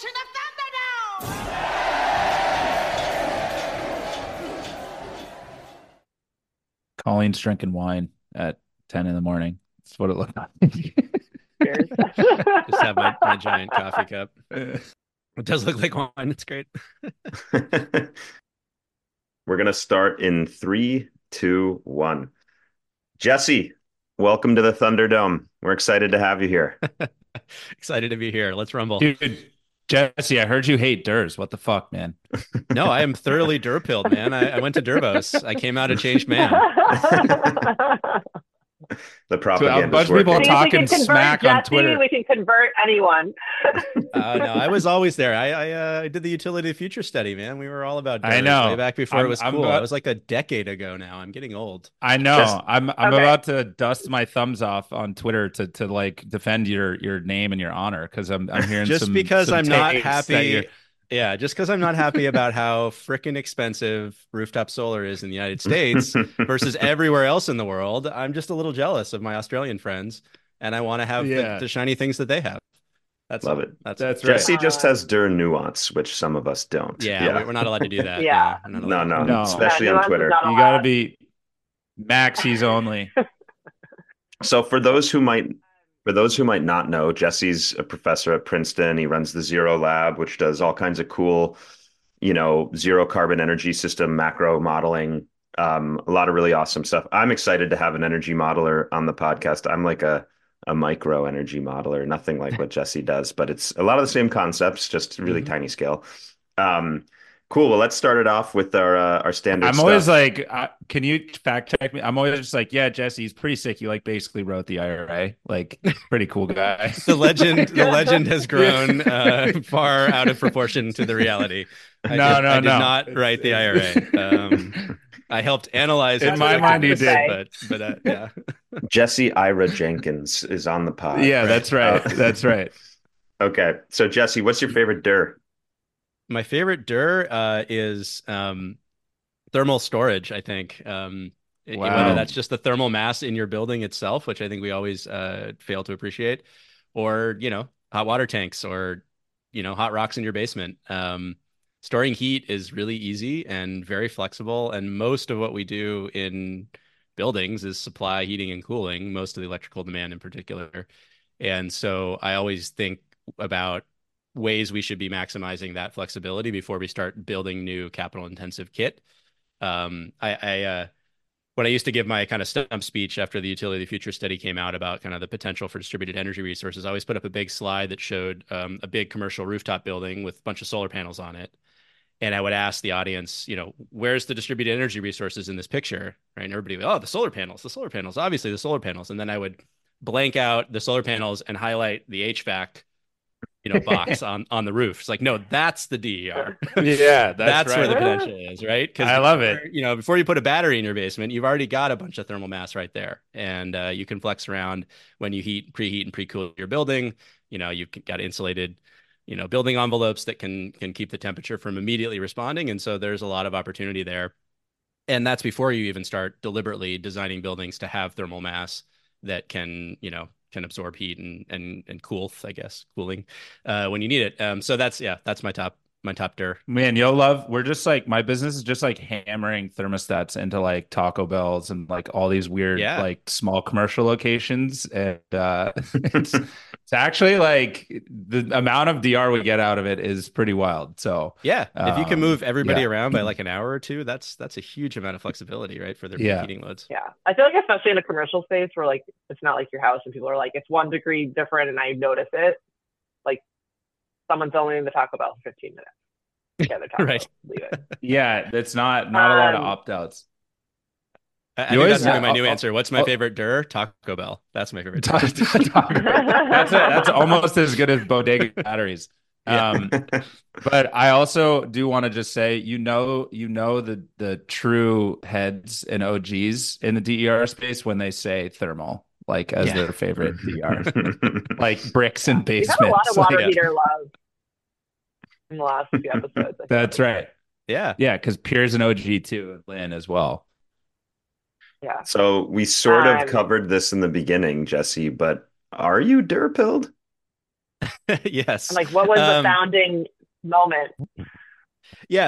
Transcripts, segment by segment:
edition of Thunderdome! Colleen's drinking wine at 10 in the morning. That's what it looked like. Cheers. Just have my giant coffee cup. It does look like wine. It's great. We're going to start in 3, 2, 1. Jesse, welcome to the Thunderdome. We're excited to have you here. Excited to be here. Let's rumble. Dude, Jesse, I heard you hate Durs. What the fuck, man? No, I am thoroughly Dur-pilled, man. I went to Durbos. I came out a changed man. The propaganda. A bunch of people See, if we talking can convert smack on Jesse, Twitter. we can convert anyone. No, I was always there. I did the utility of the future study, man. We were all about Durs I know. way back before it was I'm cool. about- That was like a decade ago now. I'm getting old. I know. Just- I'm Okay. about to dust my thumbs off on Twitter to like defend your name and your honor because I'm hearing Just because some I'm not takes that happy. you're- Yeah, just because I'm not happy about how freaking expensive rooftop solar is in the United States versus everywhere else in the world, I'm just a little jealous of my Australian friends, and I want to have Yeah. the shiny things that they have. That's Love all. it. That's That's right. Jesse just has Dur nuance, which some of us don't. Yeah, we're not allowed to do that. Yeah. we're not No, allowed. no, especially Yeah, on nuance is Twitter. not You allowed. got to be Maxis only. So for those who might not know, Jesse's a professor at Princeton. He runs the Zero Lab, which does all kinds of cool, zero carbon energy system macro modeling. A lot of really awesome stuff. I'm excited to have an energy modeler on the podcast. I'm like a micro energy modeler, nothing like what Jesse does, but it's a lot of the same concepts, just really tiny scale. Cool. Well, let's start it off with our standard I'm stuff. always like, can you fact check me? I'm always just like, yeah, Jesse, he's pretty sick. He like basically wrote the IRA. Like, pretty cool guy. The legend has grown far out of proportion to the reality. I did not write the IRA. I helped analyze it. In my mind, you did. But yeah. Jesse Ira Jenkins is on the pod. Yeah, that's right. That's right. Okay. So Jesse, what's your favorite Dur? My favorite Dur is thermal storage, I think. Wow. Whether that's just the thermal mass in your building itself, which I think we always fail to appreciate, or, hot water tanks or, hot rocks in your basement. Storing heat is really easy and very flexible. And most of what we do in buildings is supply heating and cooling, most of the electrical demand in particular. And so I always think about ways we should be maximizing that flexibility before we start building new capital intensive kit. When I used to give my kind of stump speech after the utility of the future study came out about kind of the potential for distributed energy resources, I always put up a big slide that showed a big commercial rooftop building with a bunch of solar panels on it. And I would ask the audience, where's the distributed energy resources in this picture? Right. And everybody would, the solar panels, obviously the solar panels. And then I would blank out the solar panels and highlight the HVAC box on the roof. It's like, no, that's the DER. Yeah, that's right. where the potential is, right? Because I love it. Before you put a battery in your basement, you've already got a bunch of thermal mass right there, and you can flex around when you preheat and pre-cool your building. You've got insulated, building envelopes that can keep the temperature from immediately responding, and so there's a lot of opportunity there. And that's before you even start deliberately designing buildings to have thermal mass that can absorb heat and cool, I guess, cooling when you need it. So that's my top Dur. Man, we're just like, my business is just like hammering thermostats into like Taco Bells and like all these weird like small commercial locations. And it's actually like the amount of DR we get out of it is pretty wild. So yeah, if you can move everybody around by like an hour or two, that's a huge amount of flexibility, right? For their heating loads. Yeah. I feel like especially in a commercial space where like it's not like your house and people are like, it's 1 degree different and I notice it. Like someone's only in the Taco Bell for 15 minutes. Yeah, they're Taco Right. Bell. Leave it. yeah, that's not a lot of opt-outs. I think that's gonna be my new answer. What's my favorite Dur? Taco Bell. That's my favorite Dur. That's almost as good as bodega batteries. Yeah. But I also do want to just say, the true heads and OGs in the DER space when they say thermal, like as their favorite DER, like bricks and We've basements. had a lot of water Like, heater love in the last few episodes. I that's feel. right. Yeah. Yeah, because Pierre's an OG too, Lynn as well. Yeah. So we sort of covered this in the beginning, Jesse, but are you Dur-pilled? Yes. And like, what was the founding moment? Yeah.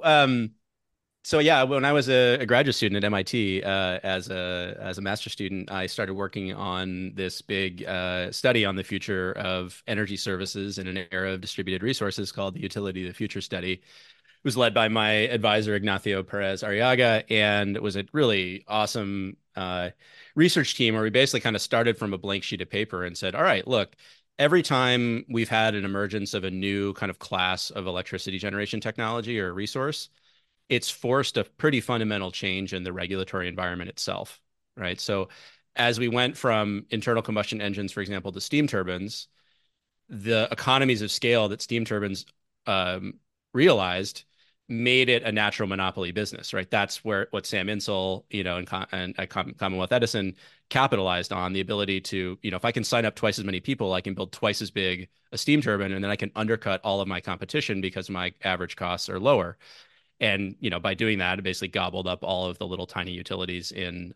So yeah, when I was a graduate student at MIT, as a master's student, I started working on this big study on the future of energy services in an era of distributed resources called the Utility of the Future Study. It was led by my advisor Ignacio Perez Arriaga, and it was a really awesome research team where we basically kind of started from a blank sheet of paper and said, all right, look, every time we've had an emergence of a new kind of class of electricity generation technology or resource, it's forced a pretty fundamental change in the regulatory environment itself, right? So as we went from internal combustion engines, for example, to steam turbines, the economies of scale that steam turbines realized made it a natural monopoly business, right? That's where what Sam Insel, and at Commonwealth Edison capitalized on the ability to, if I can sign up twice as many people, I can build twice as big a steam turbine, and then I can undercut all of my competition because my average costs are lower. And, by doing that, it basically gobbled up all of the little tiny utilities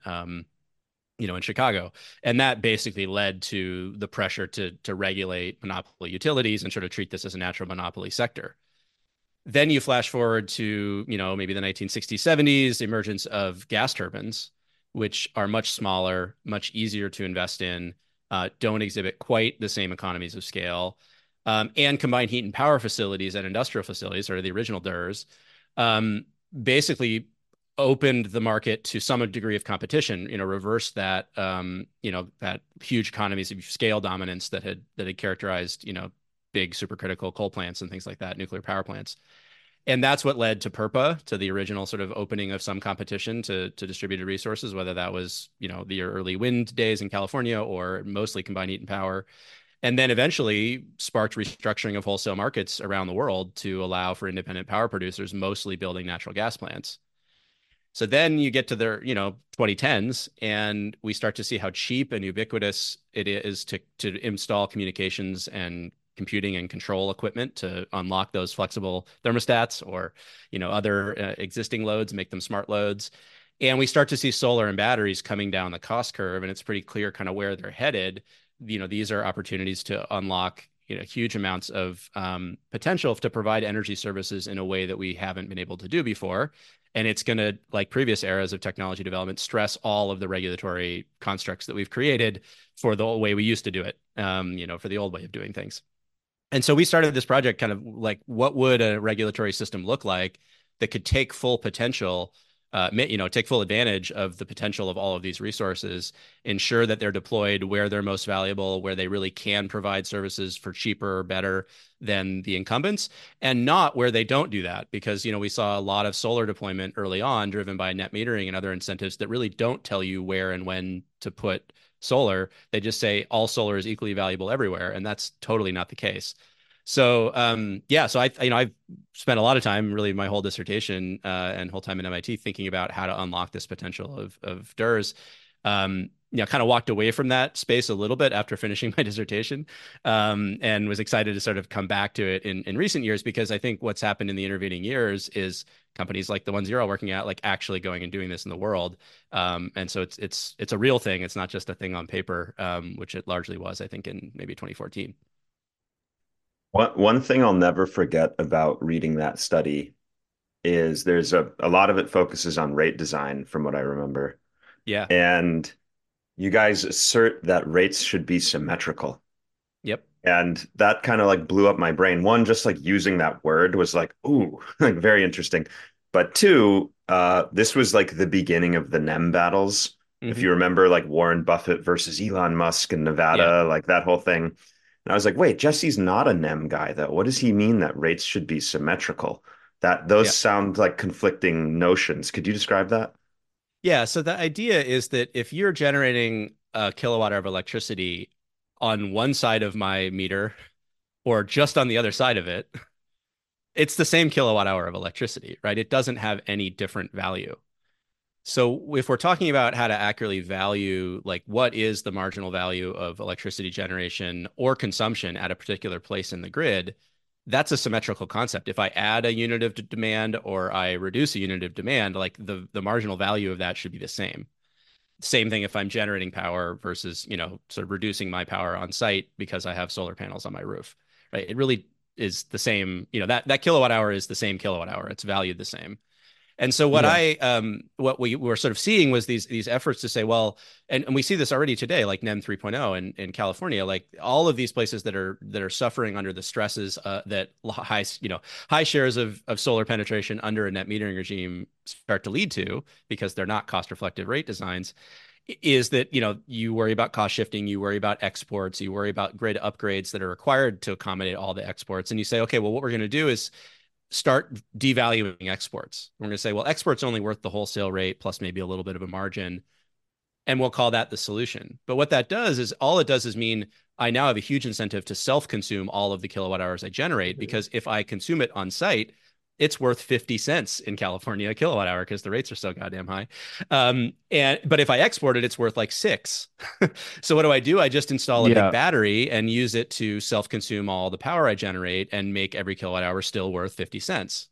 in Chicago. And that basically led to the pressure to regulate monopoly utilities and sort of treat this as a natural monopoly sector. Then you flash forward to, maybe the 1960s, 70s, the emergence of gas turbines, which are much smaller, much easier to invest in, don't exhibit quite the same economies of scale, and combined heat and power facilities and industrial facilities, or the original DERs, basically opened the market to some degree of competition, reversed that, that huge economies of scale dominance that had characterized, big supercritical coal plants and things like that, nuclear power plants. And that's what led to PURPA, to the original sort of opening of some competition to distributed resources, whether that was, the early wind days in California or mostly combined heat and power. And then eventually sparked restructuring of wholesale markets around the world to allow for independent power producers, mostly building natural gas plants. So then you get to the 2010s, and we start to see how cheap and ubiquitous it is to install communications and computing and control equipment to unlock those flexible thermostats or other existing loads, make them smart loads. And we start to see solar and batteries coming down the cost curve, and it's pretty clear kind of where they're headed. These are opportunities to unlock huge amounts of potential to provide energy services in a way that we haven't been able to do before. And it's going to, like previous eras of technology development, stress all of the regulatory constructs that we've created for the way we used to do it, for the old way of doing things. And so we started this project kind of like, what would a regulatory system look like that could take full potential, take full advantage of the potential of all of these resources, ensure that they're deployed where they're most valuable, where they really can provide services for cheaper or better than the incumbents, and not where they don't do that. Because, we saw a lot of solar deployment early on driven by net metering and other incentives that really don't tell you where and when to put solar. They just say all solar is equally valuable everywhere, and that's totally not the case. So so I've spent a lot of time, really my whole dissertation and whole time at MIT, thinking about how to unlock this potential of DERs. Kind of walked away from that space a little bit after finishing my dissertation, and was excited to sort of come back to it in recent years, because I think what's happened in the intervening years is companies like the ones you're all working at, like actually going and doing this in the world. And so it's a real thing. It's not just a thing on paper, which it largely was, I think, in maybe 2014. One thing I'll never forget about reading that study is there's a lot of it focuses on rate design, from what I remember. Yeah. And you guys assert that rates should be symmetrical. Yep. And that kind of like blew up my brain. One, just like using that word was like, ooh, like very interesting. But two, this was like the beginning of the NEM battles. Mm-hmm. If you remember, like Warren Buffett versus Elon Musk in Nevada, like that whole thing. And I was like, wait, Jesse's not a NEM guy, though. What does he mean that rates should be symmetrical? Those sound like conflicting notions. Could you describe that? Yeah. So the idea is that if you're generating a kilowatt hour of electricity on one side of my meter or just on the other side of it, it's the same kilowatt hour of electricity, right? It doesn't have any different value. So if we're talking about how to accurately value, like what is the marginal value of electricity generation or consumption at a particular place in the grid, that's a symmetrical concept. If I add a unit of demand or I reduce a unit of demand, like the marginal value of that should be the same. Same thing if I'm generating power versus, sort of reducing my power on site because I have solar panels on my roof, right? It really is the same, that kilowatt hour is the same kilowatt hour. It's valued the same. And so what we were sort of seeing was these efforts to say, well, and we see this already today, like NEM 3.0 in California, like all of these places that are suffering under the stresses that high shares of solar penetration under a net metering regime start to lead to, because they're not cost reflective rate designs, is that, you worry about cost shifting, you worry about exports, you worry about grid upgrades that are required to accommodate all the exports. And you say, okay, well, what we're going to do is start devaluing exports. We're going to say, well, export's only worth the wholesale rate plus maybe a little bit of a margin, and we'll call that the solution. But what that does is, all it does is mean I now have a huge incentive to self-consume all of the kilowatt hours I generate, because if I consume it on site, it's worth 50 cents in California a kilowatt hour because the rates are so goddamn high. But if I export it, it's worth like 6. So what do? I just install a big battery and use it to self-consume all the power I generate and make every kilowatt hour still worth 50 cents,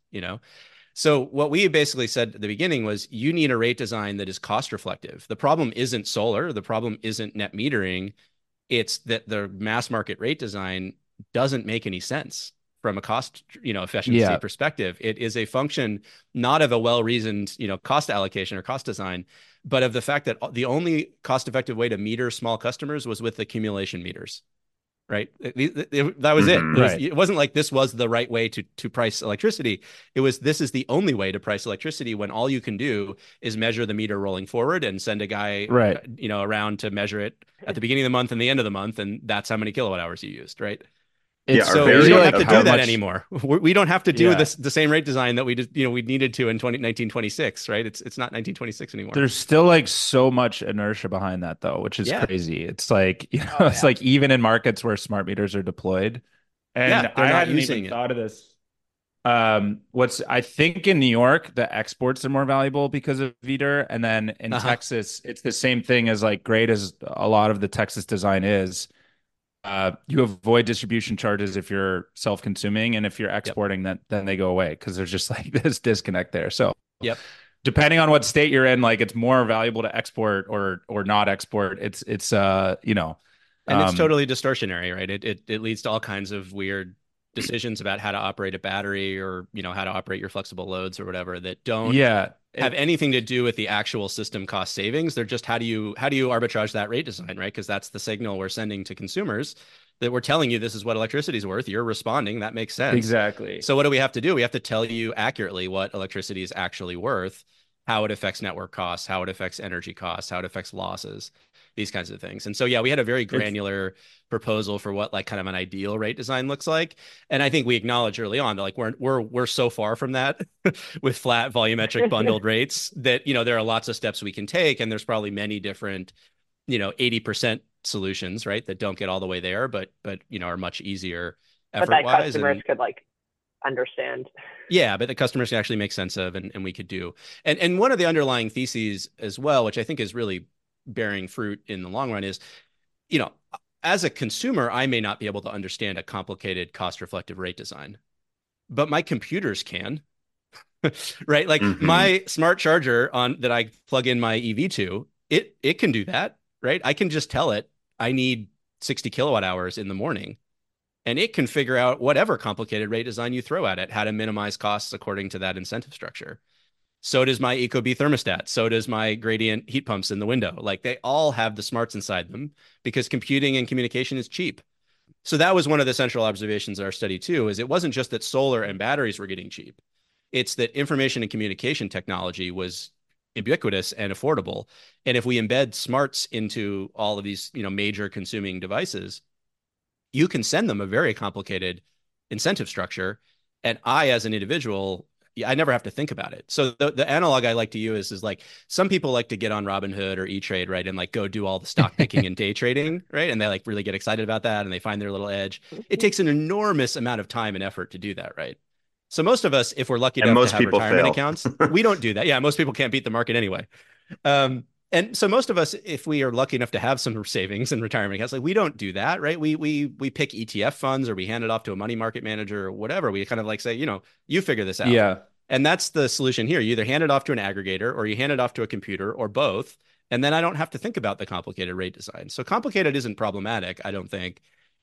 So what we basically said at the beginning was, you need a rate design that is cost reflective. The problem isn't solar. The problem isn't net metering. It's that the mass market rate design doesn't make any sense from a cost, efficiency perspective. It is a function not of a well-reasoned, cost allocation or cost design, but of the fact that the only cost-effective way to meter small customers was with accumulation meters, right? That was it. It wasn't like this was the right way to price electricity. It was, this is the only way to price electricity, when all you can do is measure the meter rolling forward and send a guy, around to measure it at the beginning of the month and the end of the month, and that's how many kilowatt hours you used, right? So we don't have to do that anymore. We don't have to do the same rate design that we just, we needed to in 1926, right? It's not 1926 anymore. There's still like so much inertia behind that though, which is crazy. It's like, it's like even in markets where smart meters are deployed, and I hadn't even thought of this. I think in New York, the exports are more valuable because of VDER. And then in Texas, it's the same thing, as like great as a lot of the Texas design is. You avoid distribution charges if you're self-consuming, and if you're exporting, then they go away, because there's just like this disconnect there. So depending on what state you're in, like it's more valuable to export or not export. It's and it's totally distortionary, right? It leads to all kinds of weird decisions about how to operate a battery, or how to operate your flexible loads or whatever, that don't have anything to do with the actual system cost savings. They're just, how do you arbitrage that rate design, right? Because that's the signal we're sending to consumers, that we're telling you this is what electricity is worth. You're responding. That makes sense. Exactly. So what do we have to do? We have to tell you accurately what electricity is actually worth, how it affects network costs, how it affects energy costs, how it affects losses, these kinds of things. And so, we had a very granular proposal for what like kind of an ideal rate design looks like. And I think we acknowledged early on that like we're so far from that with flat volumetric bundled rates that, there are lots of steps we can take. And there's probably many different, 80% solutions, right, that don't get all the way there, but are much easier effort-wise. But that customers could like understand. Yeah, but the customers can actually make sense of, and we could do. And one of the underlying theses as well, which I think is really bearing fruit in the long run, is, as a consumer, I may not be able to understand a complicated cost reflective rate design, but my computers can, right? Like my smart charger that I plug in my EV to, it can do that, right? I can just tell it I need 60 kilowatt hours in the morning, and it can figure out whatever complicated rate design you throw at it, how to minimize costs according to that incentive structure. So does my ecobee thermostat. So does my gradient heat pumps in the window. Like they all have the smarts inside them, because computing and communication is cheap. So that was one of the central observations of our study too, is it wasn't just that solar and batteries were getting cheap. It's that information and communication technology was ubiquitous and affordable. And if we embed smarts into all of these, major consuming devices, you can send them a very complicated incentive structure. And I, as an individual, I never have to think about it. So the analog I like to use is like, some people like to get on Robinhood or E-Trade, right, and like go do all the stock picking and day trading, right? And they like really get excited about that, and they find their little edge. It takes an enormous amount of time and effort to do that, right? So most of us, if we're lucky enough to have retirement accounts, we don't do that. Yeah, most people can't beat the market anyway. And so most of us, if we are lucky enough to have some savings and retirement accounts, like we don't do that, right? We pick ETF funds, or we hand it off to a money market manager or whatever. We kind of like say, you figure this out. Yeah. And that's the solution here. You either hand it off to an aggregator, or you hand it off to a computer, or both, And then I don't have to think about the complicated rate design. So complicated isn't problematic, I don't think.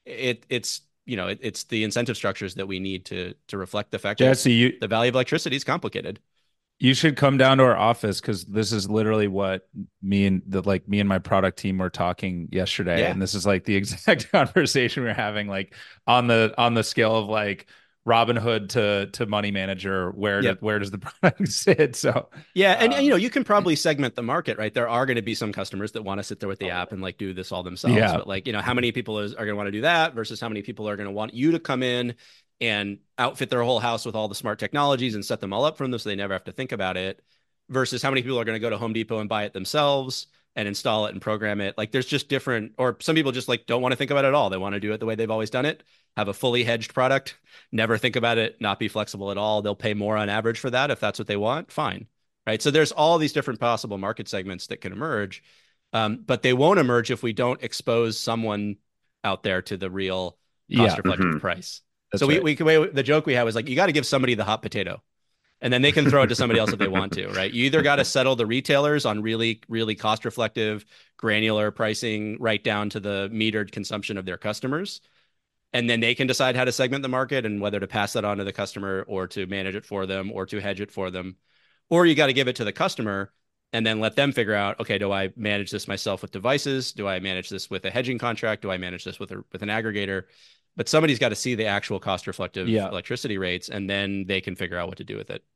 It's it's the incentive structures that we need to reflect the fact that the value of electricity is complicated. You should come down to our office, because this is literally what me and my product team were talking yesterday. Yeah. And this is like the exact conversation we're having, like on the scale of like Robinhood to money manager, where does the product sit? So yeah, and you can probably segment the market, right? There are going to be some customers that want to sit there with the app and like do this all themselves. Yeah. But like, how many people are going to want to do that versus how many people are going to want you to come in and outfit their whole house with all the smart technologies and set them all up for them so they never have to think about it, versus how many people are going to go to Home Depot and buy it themselves and install it and program it. Like there's just different, or some people just like don't want to think about it at all. They want to do it the way they've always done it, have a fully hedged product, never think about it, not be flexible at all. They'll pay more on average for that if that's what they want. Fine. Right. So there's all these different possible market segments that can emerge. But they won't emerge if we don't expose someone out there to the real cost reflective price. That's so right. The joke we had was like, you got to give somebody the hot potato, and then they can throw it to somebody else if they want to, right? You either got to settle the retailers on really, really cost reflective, granular pricing right down to the metered consumption of their customers. And then they can decide how to segment the market and whether to pass that on to the customer or to manage it for them or to hedge it for them. Or you got to give it to the customer and then let them figure out, okay, do I manage this myself with devices? Do I manage this with a hedging contract? Do I manage this with an aggregator? But somebody's got to see the actual cost reflective electricity rates, and then they can figure out what to do with it.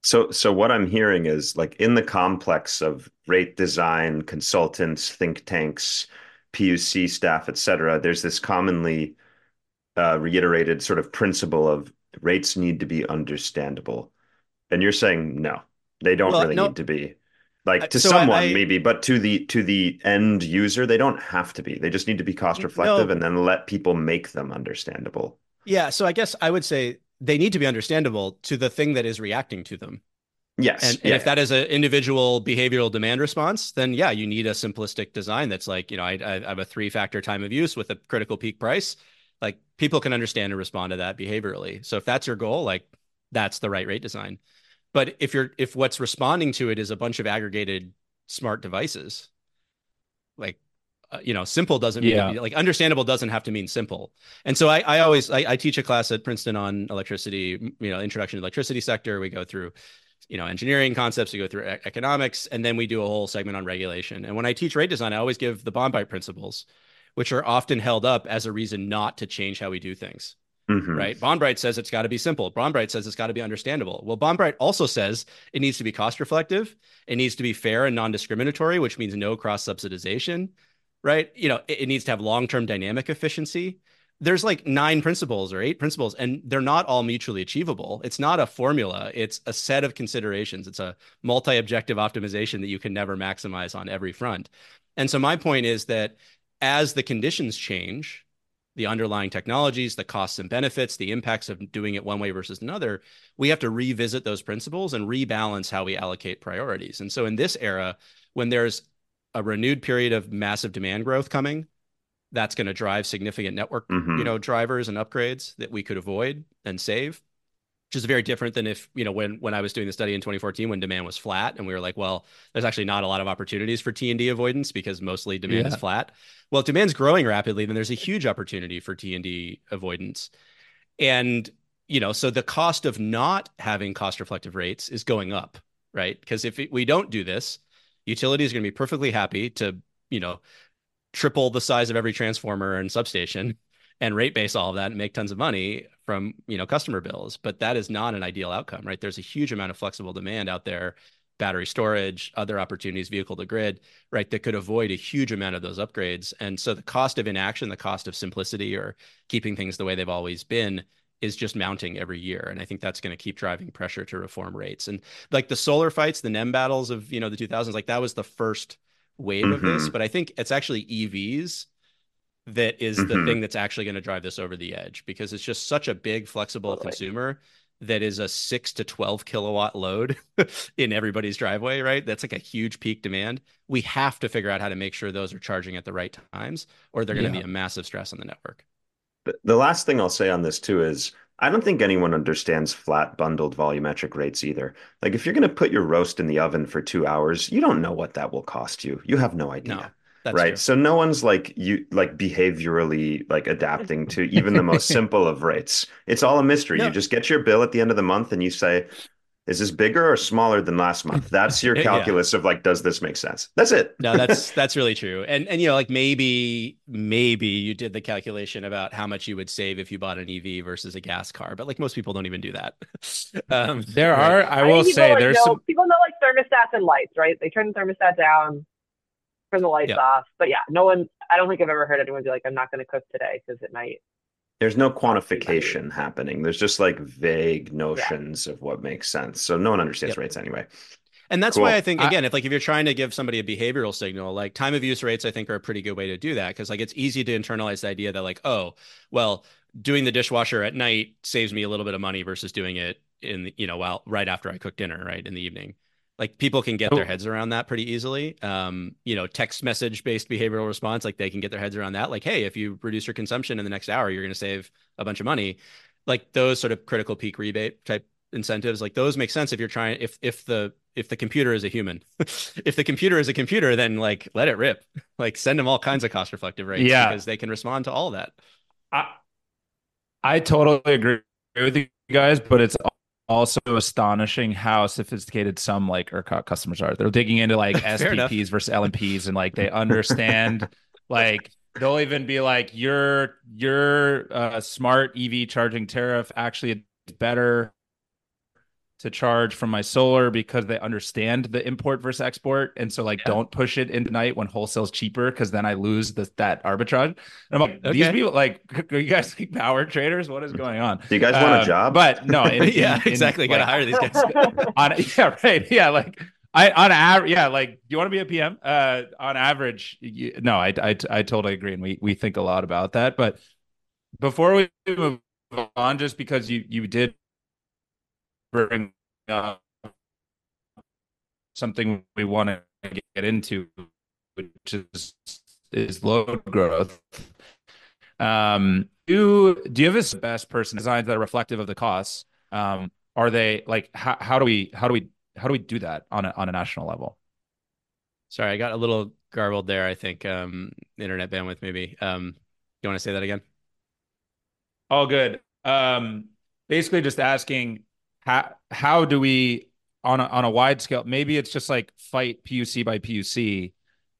So what I'm hearing is, like, in the complex of rate design, consultants, think tanks, PUC staff, et cetera, there's this commonly reiterated sort of principle of rates need to be understandable. And you're saying, no, they don't need to be. Like to someone maybe, but to the end user, they don't have to be. They just need to be cost reflective and then let people make them understandable. Yeah. So I guess I would say they need to be understandable to the thing that is reacting to them. Yes. And if that is an individual behavioral demand response, then yeah, you need a simplistic design that's like, I have a 3-factor time of use with a critical peak price. Like people can understand and respond to that behaviorally. So if that's your goal, like that's the right rate design. But if what's responding to it is a bunch of aggregated smart devices, like, simple doesn't mean like understandable doesn't have to mean simple. And so I teach a class at Princeton on electricity, introduction to the electricity sector. We go through, engineering concepts, we go through economics, and then we do a whole segment on regulation. And when I teach rate design, I always give the Bond-Bright principles, which are often held up as a reason not to change how we do things. Mm-hmm. Right. Bond-Bright says it's got to be simple. Bond-Bright says it's got to be understandable. Well, Bond-Bright also says it needs to be cost reflective. It needs to be fair and non-discriminatory, which means no cross subsidization. Right. It needs to have long-term dynamic efficiency. There's like 9 principles or 8 principles, and they're not all mutually achievable. It's not a formula. It's a set of considerations. It's a multi-objective optimization that you can never maximize on every front. And so my point is that as the conditions change, the underlying technologies, the costs and benefits, the impacts of doing it one way versus another, we have to revisit those principles and rebalance how we allocate priorities. And so in this era, when there's a renewed period of massive demand growth coming, that's going to drive significant network, drivers and upgrades that we could avoid and save, which is very different than if, when I was doing the study in 2014, when demand was flat and we were like, well, there's actually not a lot of opportunities for T&D avoidance because mostly demand is flat. Well, if demand's growing rapidly, then there's a huge opportunity for T&D avoidance. And, so the cost of not having cost reflective rates is going up, right? Because if we don't do this, utilities are going to be perfectly happy to, triple the size of every transformer and substation and rate base all of that and make tons of money from, customer bills. But that is not an ideal outcome, right? There's a huge amount of flexible demand out there, battery storage, other opportunities, vehicle to grid, right, that could avoid a huge amount of those upgrades. And so the cost of inaction, the cost of simplicity or keeping things the way they've always been is just mounting every year. And I think that's going to keep driving pressure to reform rates. And like the solar fights, the NEM battles of, the 2000s, like that was the first wave of this. But I think it's actually EVs that is the thing that's actually going to drive this over the edge, because it's just such a big, flexible consumer that is a 6 to 12 kilowatt load in everybody's driveway, right? That's like a huge peak demand. We have to figure out how to make sure those are charging at the right times, or they're going to be a massive stress on the network. The last thing I'll say on this too is I don't think anyone understands flat bundled volumetric rates either. Like if you're going to put your roast in the oven for 2 hours, you don't know what that will cost you. You have no No, idea. that's Right. true. So no one's like you like behaviorally like adapting to even the most simple of rates. It's all a mystery. You No, just get your bill at the end of the month and you say, is this bigger or smaller than last month? That's your yeah. calculus of like, does this make sense? That's it. No, that's really true. And like maybe you did the calculation about how much you would save if you bought an EV versus a gas car, but like most people don't even do that. There Right. are, I I will think people say, like there's know some. people know like thermostats and lights, right? They turn the thermostat down, turn the lights Yep. off. But yeah, no one. I don't think I've ever heard anyone be like, "I'm not going to cook today because it might There's no cost me money." quantification happening. There's just like vague Yeah, notions of what makes sense. So no one understands Yep. rates anyway. And that's why I Cool. think I, again, if you're trying to give somebody a behavioral signal, like time of use rates, I think are a pretty good way to do that because like it's easy to internalize the idea that like, oh, well, doing the dishwasher at night saves me a little bit of money versus doing it while right after I cook dinner, right in the evening. Like people can get their oh, heads around that pretty easily. Text message based behavioral response, like they can get their heads around that. Like, hey, if you reduce your consumption in the next hour, you're going to save a bunch of money. Like those sort of critical peak rebate type incentives, like those make sense if you're trying if the computer is a human. If the computer is a computer, then like let it rip. Like send them all kinds of cost reflective rates yeah, because they can respond to all of that. I, I totally agree with you guys, but it's also astonishing how sophisticated some like ERCOT customers are. They're digging into like Fair enough. SPPs versus LMPs and like they understand like they'll even be like your smart EV charging tariff actually is better to charge from my solar because they understand the import versus export. And so like Yeah. don't push it into night when wholesale's cheaper because then I lose that arbitrage. And I'm like, these Okay. people like are you guys like power traders? What is going on? Do you guys want a job? But no, Yeah, in exactly. Got to like hire these guys. on yeah, right. Yeah, like I on average, yeah, like you want to be a PM? On average, no, I totally agree, and we think a lot about that. But before we move on, just because you did bring up something we want to get into, which is load growth. Do you have a best person designs that are reflective of the costs? Are they like how do we do that on a national level? Sorry, I got a little garbled there. I think internet bandwidth maybe. You want to say that again? All good. Basically just asking how do we on a wide scale, maybe it's just like fight PUC by PUC.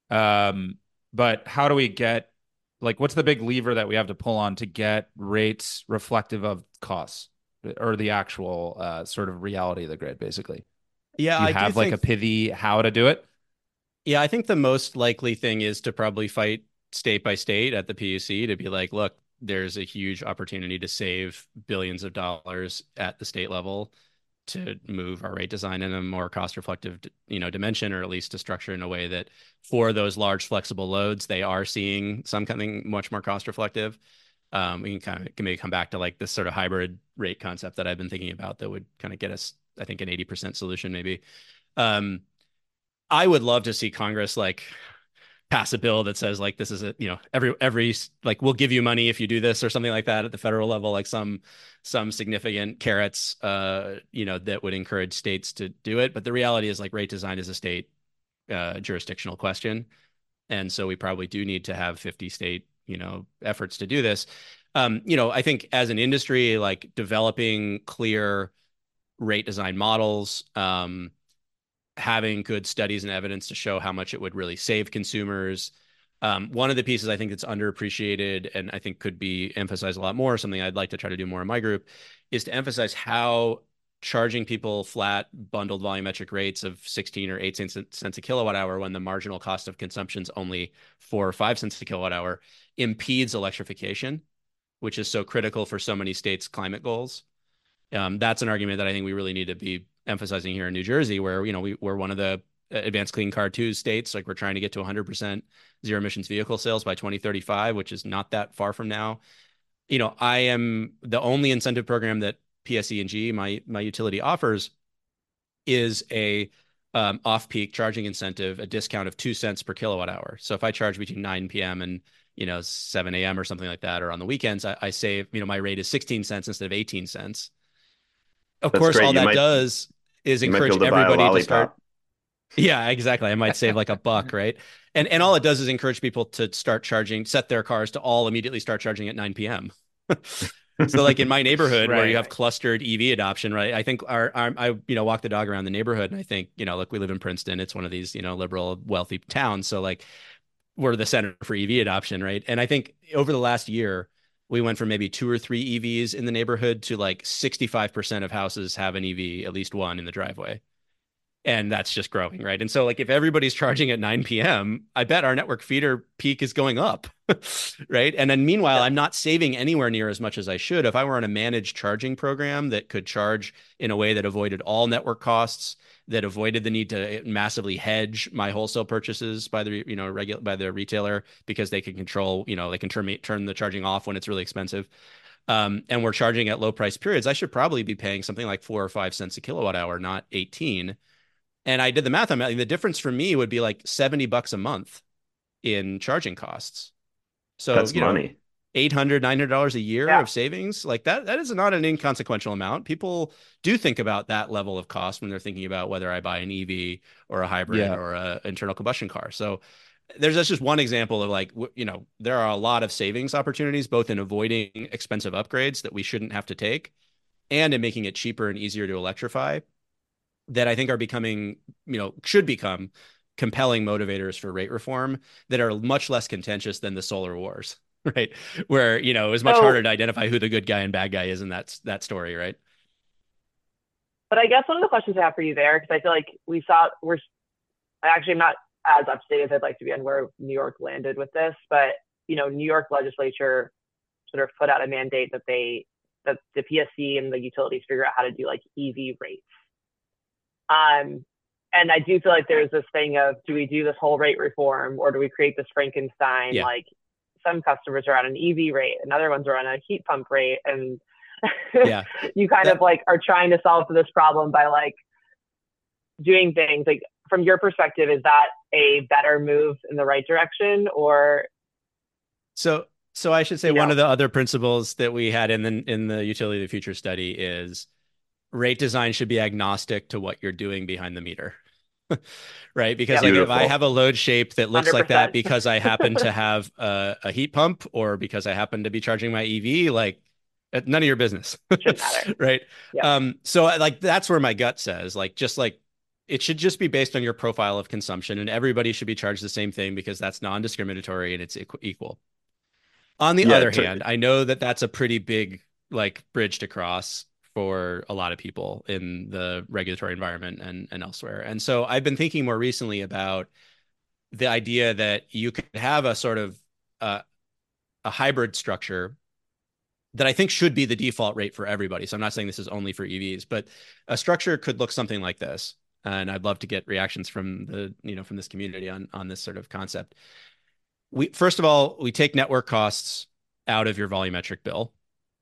But how do we get like what's the big lever that we have to pull on to get rates reflective of costs or the actual sort of reality of the grid, basically? Yeah, Do you I do have like a think. pithy how to do it? Yeah, I think the most likely thing is to probably fight state by state at the PUC to be like, look, there's a huge opportunity to save billions of dollars at the state level to move our rate design in a more cost reflective, dimension, or at least to structure in a way that for those large flexible loads, they are seeing something much more cost reflective. We can maybe come back to like this sort of hybrid rate concept that I've been thinking about that would kind of get us, I think, an 80% solution maybe. Um, I would love to see Congress like pass a bill that says like this is a every like we'll give you money if you do this or something like that at the federal level, like some significant carrots that would encourage states to do it. But the reality is like rate design is a state jurisdictional question, and so we probably do need to have 50 state efforts to do this. I think as an industry, like developing clear rate design models, having good studies and evidence to show how much it would really save consumers. One of the pieces I think that's underappreciated and I think could be emphasized a lot more, something I'd like to try to do more in my group, is to emphasize how charging people flat bundled volumetric rates of 16 or 8 cents a kilowatt hour when the marginal cost of consumption is only 4 or 5 cents a kilowatt hour impedes electrification, which is so critical for so many states' climate goals. That's an argument that I think we really need to be emphasizing here in New Jersey, where we're one of the advanced clean car 2 states. Like we're trying to get to 100% zero emissions vehicle sales by 2035, which is not that far from now. I am the only incentive program that PSE&G, my utility, offers is a off-peak charging incentive, a discount of 2 cents per kilowatt hour. So if I charge between 9 p.m. and 7 a.m. or something like that, or on the weekends, I save, my rate is 16 cents instead of 18 cents. Of That's course, great. all that does is encourage everybody to start. Yeah, exactly. I might save like a buck, right? And all it does is encourage people to start charging, set their cars to all immediately start charging at 9 p.m. So like in my neighborhood where you have clustered EV adoption, right? I think I walk the dog around the neighborhood and I think, look, we live in Princeton. It's one of these, liberal, wealthy towns. So like we're the center for EV adoption, right? And I think over the last year, we went from maybe 2 or 3 EVs in the neighborhood to like 65% of houses have an EV, at least one in the driveway. And that's just growing, right? And so like if everybody's charging at 9 p.m., I bet our network feeder peak is going up, right? And then meanwhile, I'm not saving anywhere near as much as I should. If I were on a managed charging program that could charge in a way that avoided all network costs, that avoided the need to massively hedge my wholesale purchases by the by the retailer because they can control, they can turn the charging off when it's really expensive. And we're charging at low price periods, I should probably be paying something like 4 or 5 cents a kilowatt hour, not 18. And I did the math on that. The difference for me would be like $70 a month in charging costs. So that's money. $800, $900 a year of savings. Like that is not an inconsequential amount. People do think about that level of cost when they're thinking about whether I buy an EV or a hybrid or an internal combustion car. So that's just one example of like, there are a lot of savings opportunities, both in avoiding expensive upgrades that we shouldn't have to take and in making it cheaper and easier to electrify, that I think are becoming, should become compelling motivators for rate reform that are much less contentious than the solar wars, right? Where, it was much harder to identify who the good guy and bad guy is in that story, right? But I guess one of the questions I have for you there, because I feel like I'm not as up to date as I'd like to be on where New York landed with this, but, New York legislature sort of put out a mandate that the PSC and the utilities figure out how to do like EV rates. And I do feel like there's this thing of, do we do this whole rate reform or do we create this Frankenstein? Yeah. Like some customers are on an EV rate and other ones are on a heat pump rate. And you kind of like are trying to solve for this problem by like doing things like, from your perspective, is that a better move in the right direction or? So I should say one of the other principles that we had in the Utility of the Future study is rate design should be agnostic to what you're doing behind the meter. Right? Because like if I have a load shape that looks 100%. Like that because I happen to have a heat pump or because I happen to be charging my EV, like none of your business. Shouldn't matter. Right. Yeah. So like that's where my gut says it should just be based on your profile of consumption and everybody should be charged the same thing because that's non-discriminatory and it's equal. On the other hand, I know that that's a pretty big like bridge to cross for a lot of people in the regulatory environment and elsewhere. And so I've been thinking more recently about the idea that you could have a sort of a hybrid structure that I think should be the default rate for everybody. So I'm not saying this is only for EVs, but a structure could look something like this. And I'd love to get reactions from from this community on this sort of concept. First of all, we take network costs out of your volumetric bill.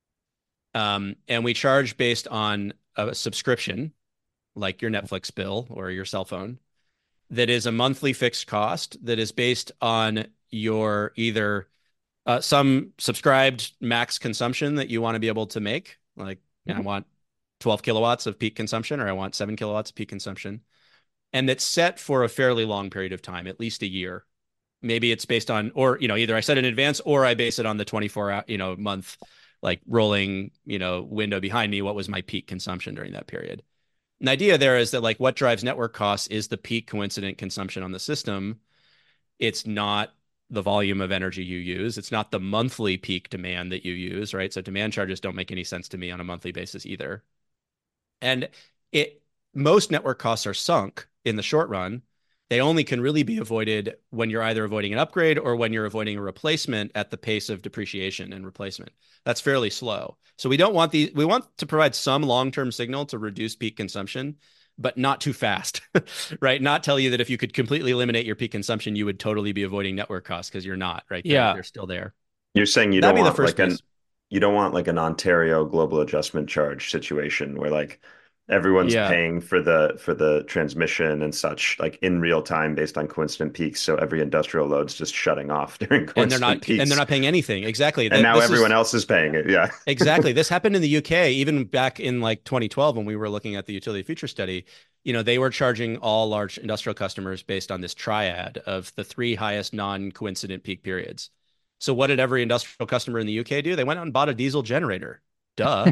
And we charge based on a subscription, like your Netflix bill or your cell phone, that is a monthly fixed cost that is based on your either some subscribed max consumption that you want to be able to make. Like I want 12 kilowatts of peak consumption or I want 7 kilowatts of peak consumption. And that's set for a fairly long period of time, at least a year. Maybe it's based on, or, either I set in advance or I base it on the 24 month like rolling, window behind me, what was my peak consumption during that period. And the idea there is that like what drives network costs is the peak coincident consumption on the system. It's not the volume of energy you use. It's not the monthly peak demand that you use, right? So demand charges don't make any sense to me on a monthly basis either. And most network costs are sunk in the short run. They only can really be avoided when you're either avoiding an upgrade or when you're avoiding a replacement at the pace of depreciation and replacement. That's fairly slow. So we want to provide some long-term signal to reduce peak consumption, but not too fast, right? Not tell you that if you could completely eliminate your peak consumption, you would totally be avoiding network costs because you're not, right? They're still there. You're saying you don't want like an Ontario global adjustment charge situation where like Everyone's paying for the transmission and such, like in real time based on coincident peaks. So every industrial load's just shutting off during coincident peaks. And they're not paying anything. Exactly. And now everyone else is paying it. Yeah. Exactly. This happened in the UK, even back in like 2012 when we were looking at the utility future study. They were charging all large industrial customers based on this triad of the 3 highest non-coincident peak periods. So what did every industrial customer in the UK do? They went out and bought a diesel generator. Duh.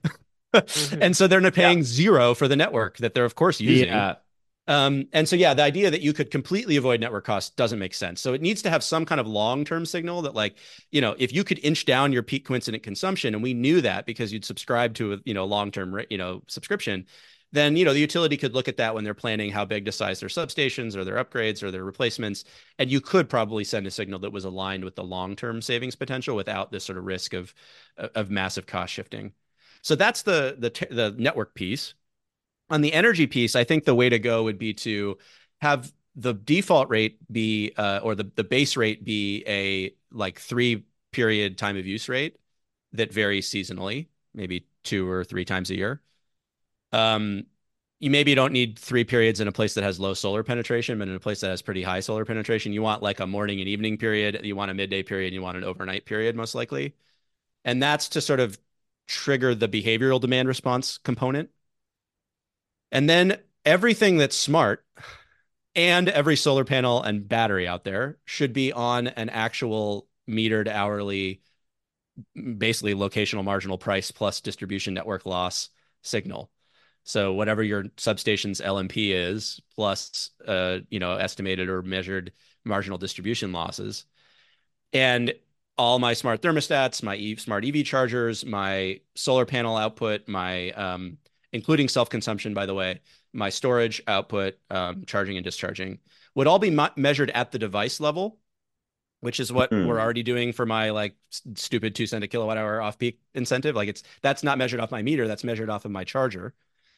And so they're paying zero for the network that they're of course using. And so, the idea that you could completely avoid network costs doesn't make sense. So it needs to have some kind of long-term signal that like, if you could inch down your peak coincident consumption, and we knew that because you'd subscribe to a, long-term, subscription, then, the utility could look at that when they're planning how big to size their substations or their upgrades or their replacements. And you could probably send a signal that was aligned with the long-term savings potential without this sort of risk of massive cost shifting. So that's the network piece. On the energy piece, I think the way to go would be to have the default rate be, or the base rate be a like 3-period time of use rate that varies seasonally, maybe 2 or 3 times a year. You maybe don't need 3 periods in a place that has low solar penetration, but in a place that has pretty high solar penetration, you want like a morning and evening period, you want a midday period, and you want an overnight period, most likely. And that's to sort of trigger the behavioral demand response component. And then everything that's smart and every solar panel and battery out there should be on an actual metered hourly, basically locational marginal price plus distribution network loss signal. So whatever your substation's LMP is, plus estimated or measured marginal distribution losses. And all my smart thermostats, my smart EV chargers, my solar panel output, my including self-consumption, by the way, my storage output, charging and discharging, would all be measured at the device level, which is what we're already doing for my like stupid 2 cent a kilowatt hour off peak incentive. Like that's not measured off my meter, that's measured off of my charger.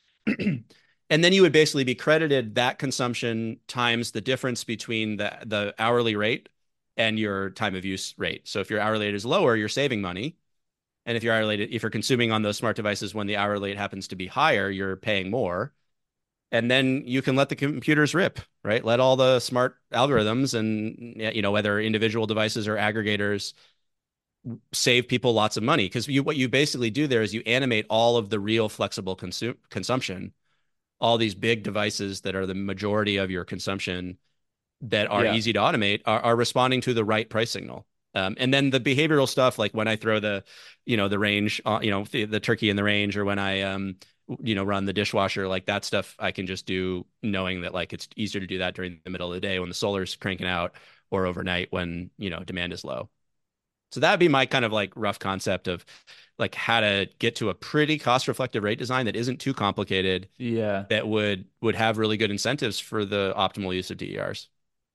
And then you would basically be credited that consumption times the difference between the hourly rate and your time of use rate. So if your hourly rate is lower, you're saving money. And if you're consuming on those smart devices when the hourly rate happens to be higher, you're paying more. And then you can let the computers rip, right? Let all the smart algorithms and, whether individual devices or aggregators, save people lots of money. Because what you basically do there is you animate all of the real flexible consumption, all these big devices that are the majority of your consumption that are easy to automate are responding to the right price signal. And then the behavioral stuff, like when I throw the range, the turkey in the range, or when I, run the dishwasher, like that stuff I can just do knowing that like it's easier to do that during the middle of the day when the solar's cranking out, or overnight when, demand is low. So that'd be my kind of like rough concept of like how to get to a pretty cost reflective rate design that isn't too complicated. Yeah. That would have really good incentives for the optimal use of DERs.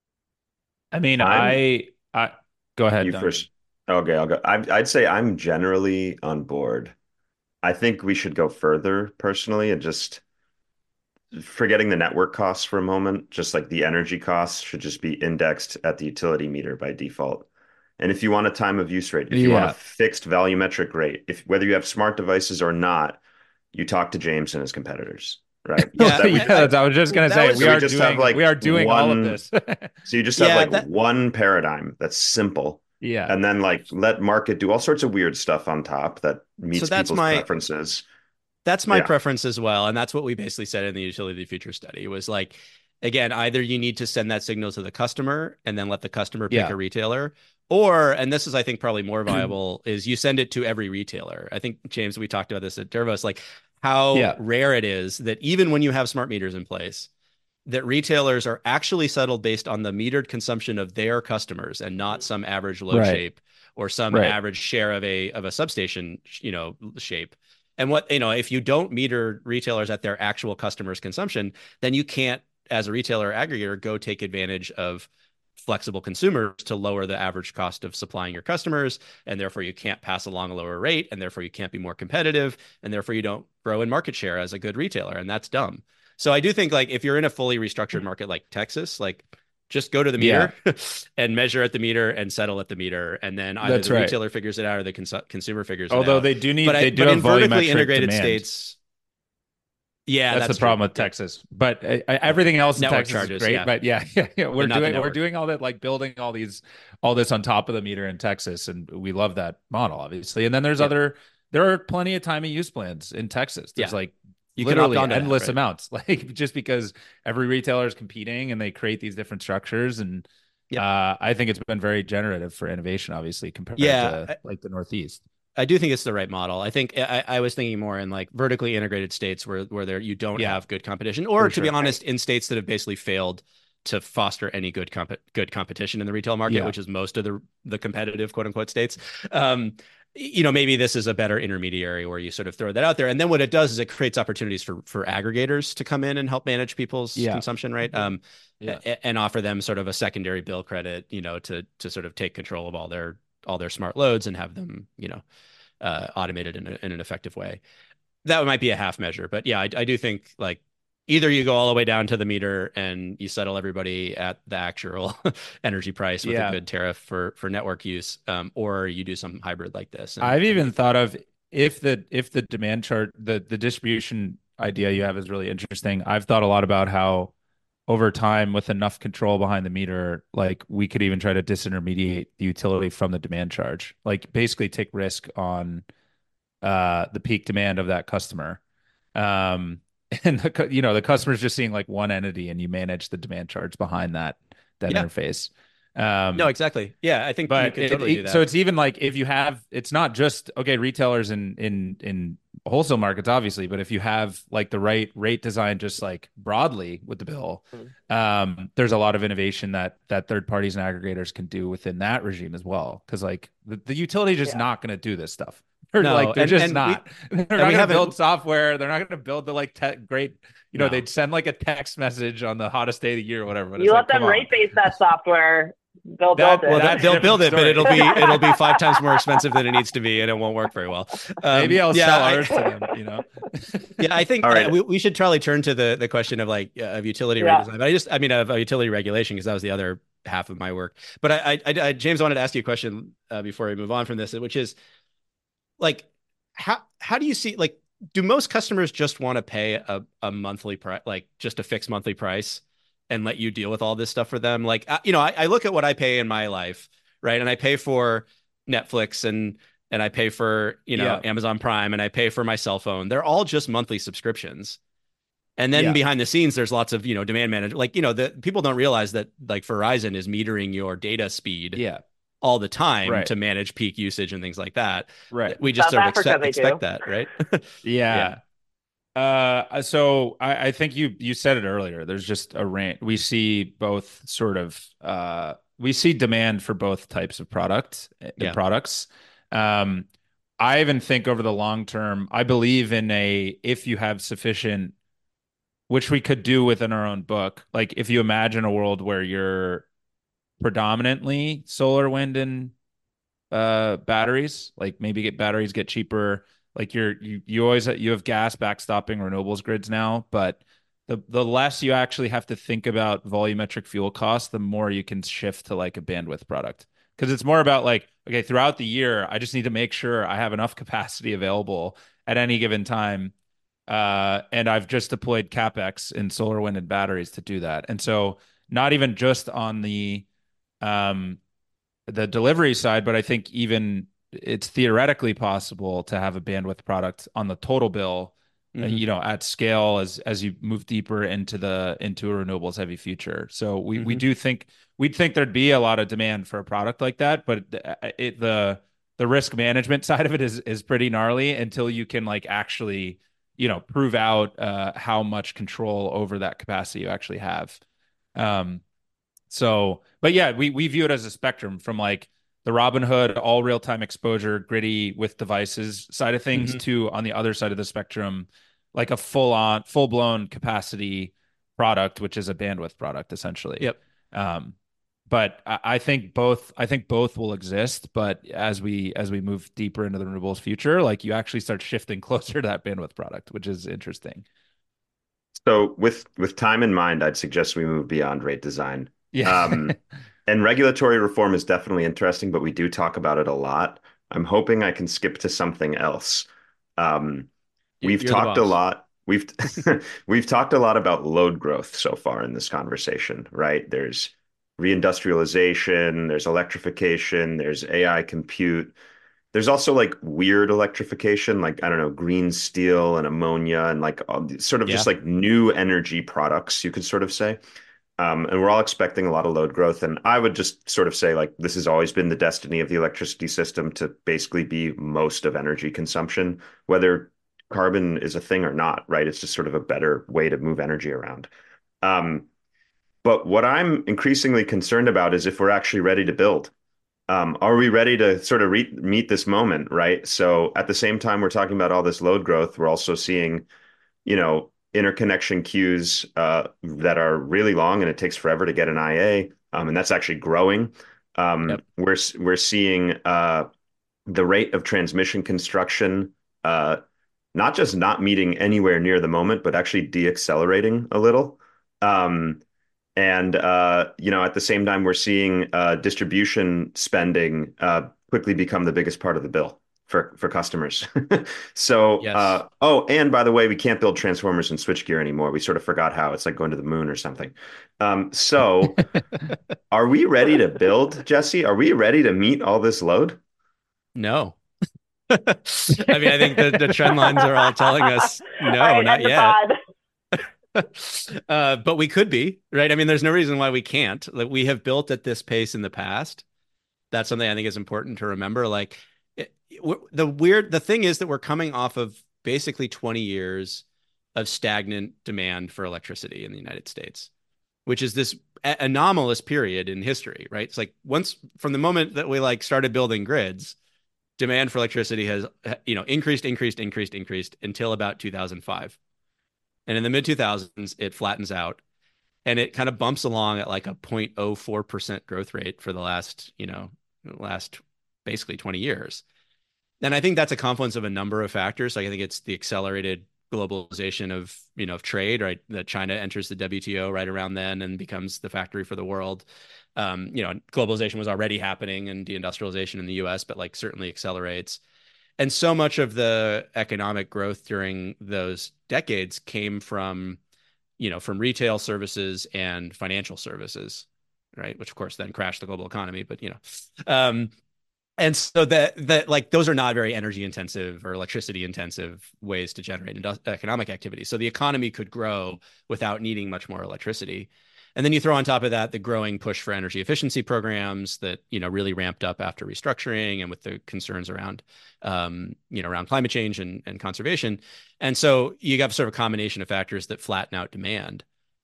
I mean, I go ahead. You first. Okay, I'll go. I'd say I'm generally on board. I think we should go further personally, and just forgetting the network costs for a moment, just like the energy costs should just be indexed at the utility meter by default. And if you want a time of use rate, if you want a fixed volumetric rate, whether you have smart devices or not, you talk to James and his competitors, right? I was just gonna say we are doing all of this. So you just have one paradigm that's simple. Yeah. And then like let market do all sorts of weird stuff on top that meets people's preferences. That's my preference as well. And that's what we basically said in the utility future study was like, again, either you need to send that signal to the customer and then let the customer pick a retailer, or, and this is, I think, probably more viable, is you send it to every retailer. I think, James, we talked about this at Dervos, like how rare it is that even when you have smart meters in place, that retailers are actually settled based on the metered consumption of their customers and not some average load shape or some average share of a substation, shape. And what, if you don't meter retailers at their actual customers' consumption, then you can't, as a retailer or aggregator, go take advantage of flexible consumers to lower the average cost of supplying your customers. And therefore you can't pass along a lower rate. And therefore you can't be more competitive. And therefore you don't grow in market share as a good retailer. And that's dumb. So I do think like if you're in a fully restructured market like Texas, like just go to the meter and measure at the meter and settle at the meter. And then either the retailer figures it out or the consumer figures it out. Although they do need, but in vertically integrated states, Yeah, that's the problem with Texas. But everything else in Texas charges, is great. yeah. But we're doing all that, like building all this on top of the meter in Texas, and we love that model, obviously. And then there are plenty of time of use plans in Texas. There's like you literally endless amounts, like just because every retailer is competing and they create these different structures. And I think it's been very generative for innovation, obviously, compared to like the Northeast. I do think it's the right model. I think I was thinking more in like vertically integrated states where you don't have good competition, or to be honest, in states that have basically failed to foster any good competition in the retail market, which is most of the competitive quote unquote states. Maybe this is a better intermediary where you sort of throw that out there. And then what it does is it creates opportunities for aggregators to come in and help manage people's consumption, right? And offer them sort of a secondary bill credit, to sort of take control of all their smart loads and have them, automated in an effective way. That might be a half measure, but yeah, I do think like either you go all the way down to the meter and you settle everybody at the actual energy price with a good tariff for network use, or you do some hybrid like this. I've even thought of if the demand chart, the distribution idea you have is really interesting. I've thought a lot about how over time, with enough control behind the meter, like we could even try to disintermediate the utility from the demand charge, like basically take risk on the peak demand of that customer. And the customer's just seeing like one entity, and you manage the demand charge behind that interface. No, exactly. Yeah, I think you can totally do that. So it's even like if you have, it's not just retailers in wholesale markets, obviously, but if you have like the right rate design, just like broadly with the bill, there's a lot of innovation that third parties and aggregators can do within that regime as well. Because like the utility is just not going to do this stuff. They're not. They're not going to build software. They're not going to build the great. They'd send like a text message on the hottest day of the year or whatever. But you let them rate base that software. They'll build it. Well, they'll build it, but it'll be 5 times more expensive than it needs to be, and it won't work very well. Maybe I'll sell ours to them. Yeah, I think we should probably turn to the question of like of utility rate design. Of utility regulation, because that was the other half of my work. But I James, I wanted to ask you a question before we move on from this, which is like how do you see, like, do most customers just want to pay a monthly price, like just a fixed monthly price, and let you deal with all this stuff for them? Like, I look at what I pay in my life, right? And I pay for Netflix and I pay for, Amazon Prime, and I pay for my cell phone. They're all just monthly subscriptions. And then behind the scenes, there's lots of, demand management. Like, the people don't realize that like Verizon is metering your data speed all the time to manage peak usage and things like that. Right. We just sort of expect that, right? So I think you said it earlier. There's just a range. We see both sort of we see demand for both types of products. I even think over the long term, I believe in if you have sufficient, which we could do within our own book. Like if you imagine a world where you're predominantly solar, wind, and batteries, like maybe batteries get cheaper. Like you always have gas backstopping renewables grids now, but the less you actually have to think about volumetric fuel costs, the more you can shift to like a bandwidth product. Because it's more about like, okay, throughout the year, I just need to make sure I have enough capacity available at any given time. And I've just deployed CapEx in solar, wind, and batteries to do that. And so not even just on the delivery side, but I think even it's theoretically possible to have a bandwidth product on the total bill, at scale as you move deeper into a renewables heavy future. So we do think we'd think there'd be a lot of demand for a product like that, but the risk management side of it is pretty gnarly until you can like actually prove out how much control over that capacity you actually have. But yeah, we view it as a spectrum from like the Robinhood all real-time exposure, gritty with devices side of things to on the other side of the spectrum, like a full-blown capacity product, which is a bandwidth product essentially. Yep. But I think both will exist. But as we move deeper into the renewables future, like you actually start shifting closer to that bandwidth product, which is interesting. So with time in mind, I'd suggest we move beyond rate design. Yeah. And regulatory reform is definitely interesting, but we do talk about it a lot. I'm hoping I can skip to something else. We've talked a lot we've we've talked a lot about load growth so far in this conversation, right? There's reindustrialization, there's electrification, there's AI compute. There's also like weird electrification, like I don't know, green steel and ammonia and like sort of just like new energy products, you could sort of say. And we're all expecting a lot of load growth. And I would just sort of say like this has always been the destiny of the electricity system to basically be most of energy consumption, whether carbon is a thing or not, right? It's just sort of a better way to move energy around. Um, but what I'm increasingly concerned about is if we're actually ready to build. Are we ready to sort of meet this moment, right? So at the same time we're talking about all this load growth, we're also seeing, interconnection queues that are really long and it takes forever to get an IA, and that's actually growing. We're seeing the rate of transmission construction not just not meeting anywhere near the moment, but actually deaccelerating a little. And at the same time, we're seeing distribution spending quickly become the biggest part of the bill for customers. So, yes. And by the way, we can't build transformers and switchgear anymore. We sort of forgot how. It's like going to the moon or something. So are we ready to build, Jesse? Are we ready to meet all this load? No. I mean, I think the trend lines are all telling us no, right, not yet. But we could be, right? I mean, there's no reason why we can't. Like, we have built at this pace in the past. That's something I think is important to remember. Like, the thing is that we're coming off of basically 20 years of stagnant demand for electricity in the United States, which is this anomalous period in history, right? It's like once from the moment that we like started building grids, demand for electricity has, increased until about 2005. And in the mid 2000s, it flattens out and it kind of bumps along at like a 0.04% growth rate for the last basically 20 years. And I think that's a confluence of a number of factors. Like I think it's the accelerated globalization of trade, right? That China enters the WTO right around then and becomes the factory for the world. Globalization was already happening and deindustrialization in the US, but like certainly accelerates. And so much of the economic growth during those decades came from retail services and financial services, right? Which of course then crashed the global economy, but and so that like those are not very energy intensive or electricity intensive ways to generate economic activity. So the economy could grow without needing much more electricity. And then you throw on top of that the growing push for energy efficiency programs that really ramped up after restructuring and with the concerns around around climate change and conservation. And so you have sort of a combination of factors that flatten out demand.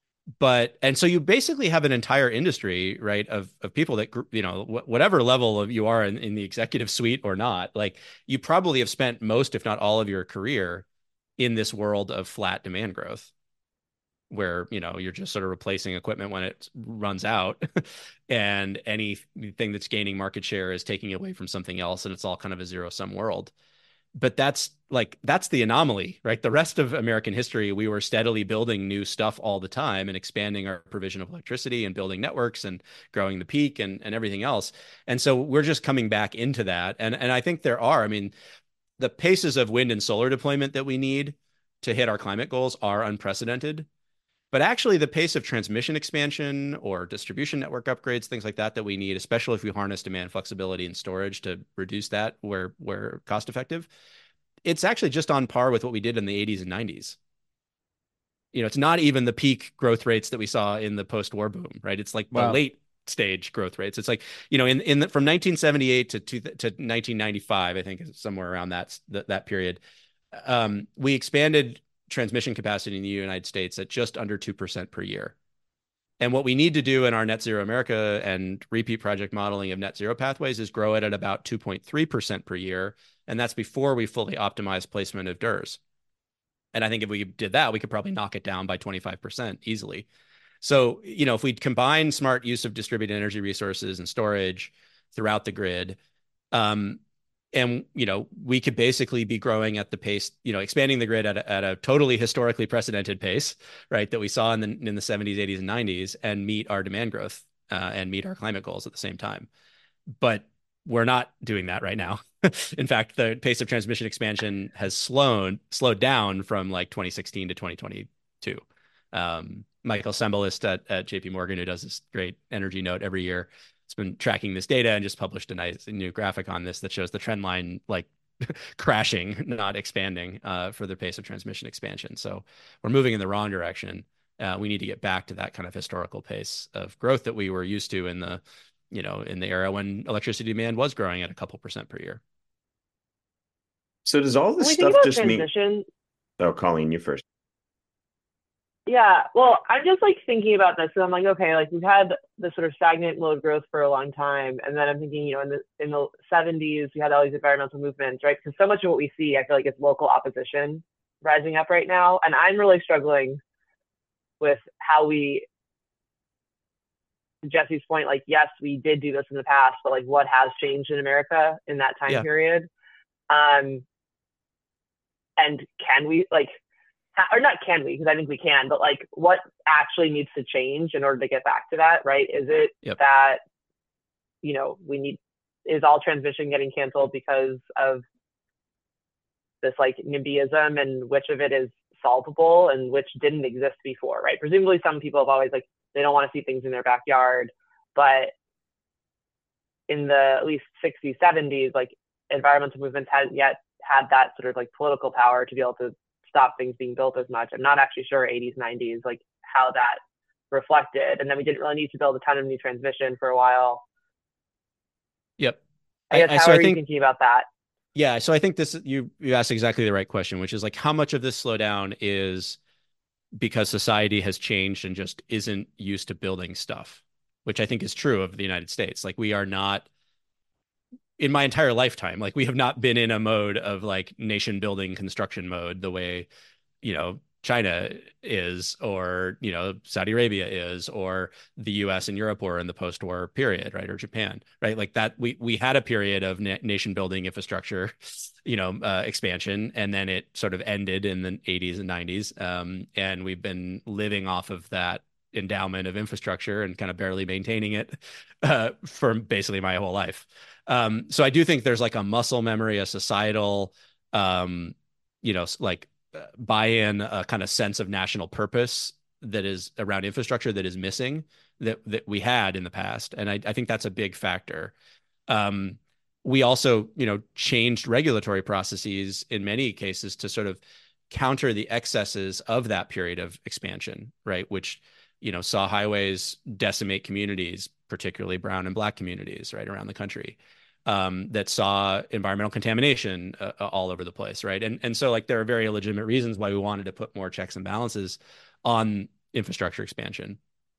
And so you basically have an entire industry, right, of people that, whatever level of you are in the executive suite or not, like you probably have spent most, if not all of your career in this world of flat demand growth where, you're just sort of replacing equipment when it runs out and anything that's gaining market share is taking away from something else. And it's all kind of a zero-sum world. But that's the anomaly, right? The rest of American history, we were steadily building new stuff all the time and expanding our provision of electricity and building networks and growing the peak and everything else. And so we're just coming back into that. And I think the paces of wind and solar deployment that we need to hit our climate goals are unprecedented. But actually, the pace of transmission expansion or distribution network upgrades, things like that we need, especially if we harness demand flexibility and storage to reduce that where cost effective, it's actually just on par with what we did in the 80s and 90s. It's not even the peak growth rates that we saw in the post-war boom, right? It's like the late stage growth rates. It's like, from 1978 to 1995, I think somewhere around that period, we expanded transmission capacity in the United States at just under 2% per year. And what we need to do in our Net Zero America and repeat project modeling of net zero pathways is grow it at about 2.3% per year. And that's before we fully optimize placement of DERs. And I think if we did that, we could probably knock it down by 25% easily. So, if we combine smart use of distributed energy resources and storage throughout the grid, and, we could basically be growing at the pace, expanding the grid at a totally historically precedented pace, right, that we saw in the 70s, 80s, and 90s and meet our demand growth and meet our climate goals at the same time. But we're not doing that right now. In fact, the pace of transmission expansion has slowed down from like 2016 to 2022. Michael Sembalist at JP Morgan, who does this great energy note every year, has been tracking this data and just published a nice new graphic on this that shows the trend line like crashing, not expanding, for the pace of transmission expansion. So we're moving in the wrong direction. We need to get back to that kind of historical pace of growth that we were used to in the era when electricity demand was growing at a couple % per year. So does all this stuff just mean? Oh, Colleen, you first. Yeah, well, I'm just like thinking about this, and I'm like, okay, like we've had this sort of stagnant load growth for a long time, and then I'm thinking, in the 70s we had all these environmental movements, right? Because so much of what we see, I feel like it's local opposition rising up right now, and I'm really struggling with how we, to Jesse's point, like yes, we did do this in the past, but like what has changed in America in that time period, and can we like. Or not can we, because I think we can, but like what actually needs to change in order to get back to that, right? Is it that, is all transmission getting canceled because of this like NIMBYism, and which of it is solvable and which didn't exist before, right? Presumably some people have always like, they don't want to see things in their backyard, but in the at least 60s, 70s, like environmental movements hadn't yet had that sort of like political power to be able to stop things being built as much. I'm not actually sure 80s, 90s, like how that reflected. And then we didn't really need to build a ton of new transmission for a while. Yep. I guess, how are you thinking about that? Yeah. So I think you asked exactly the right question, which is like, how much of this slowdown is because society has changed and just isn't used to building stuff, which I think is true of the United States. Like we are not, in my entire lifetime, like we have not been in a mode of like nation building construction mode the way, China is, or, Saudi Arabia is, or the US and Europe were in the post-war period, right? Or Japan, right? Like that, we had a period of nation building infrastructure, expansion, and then it sort of ended in the 80s and 90s. And we've been living off of that endowment of infrastructure and kind of barely maintaining it for basically my whole life. So I do think there's like a muscle memory, a societal, buy-in, a kind of sense of national purpose that is around infrastructure that is missing that we had in the past. And I think that's a big factor. We also, changed regulatory processes in many cases to sort of counter the excesses of that period of expansion, right? Which, saw highways decimate communities, particularly brown and black communities, right, around the country, that saw environmental contamination all over the place, right? And so like there are very legitimate reasons why we wanted to put more checks and balances on infrastructure expansion.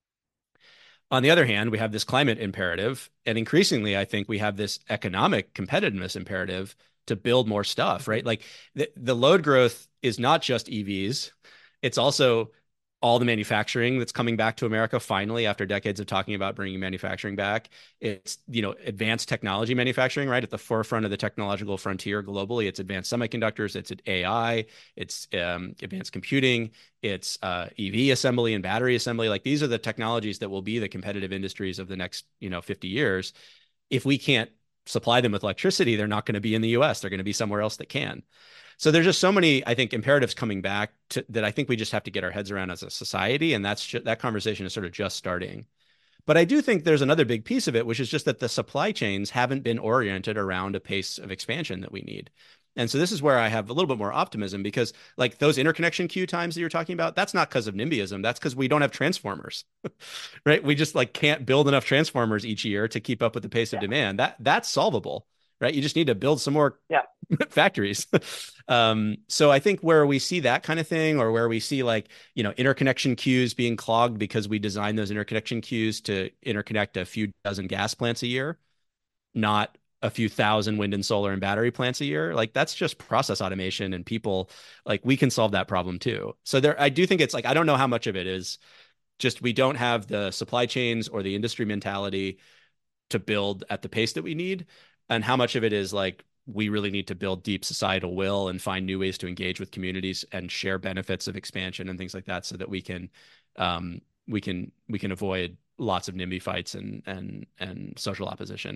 On the other hand, we have this climate imperative, and increasingly, I think we have this economic competitiveness imperative to build more stuff, right? Like the load growth is not just EVs, it's also all the manufacturing that's coming back to America finally after decades of talking about bringing manufacturing back. It's, advanced technology manufacturing, right? At the forefront of the technological frontier globally. It's advanced semiconductors, it's AI, it's advanced computing, it's EV assembly and battery assembly. Like these are the technologies that will be the competitive industries of the next, 50 years. If we can't supply them with electricity, they're not going to be in the US. They're going to be somewhere else that can. So there's just so many, I think, imperatives coming back that I think we just have to get our heads around as a society. And that conversation is sort of just starting. But I do think there's another big piece of it, which is just that the supply chains haven't been oriented around a pace of expansion that we need. And so this is where I have a little bit more optimism, because like those interconnection queue times that you're talking about, that's not because of NIMBYism. That's because we don't have transformers, right? We just like can't build enough transformers each year to keep up with the pace of demand. That's solvable, right? You just need to build some more factories. So I think where we see that kind of thing, or where we see like, interconnection queues being clogged because we designed those interconnection queues to interconnect a few dozen gas plants a year, not a few thousand wind and solar and battery plants a year. Like that's just process automation, and people, like we can solve that problem too. So I do think it's like, I don't know how much of it is just, we don't have the supply chains or the industry mentality to build at the pace that we need, and how much of it is like, we really need to build deep societal will and find new ways to engage with communities and share benefits of expansion and things like that, so that we can avoid lots of NIMBY fights and social opposition.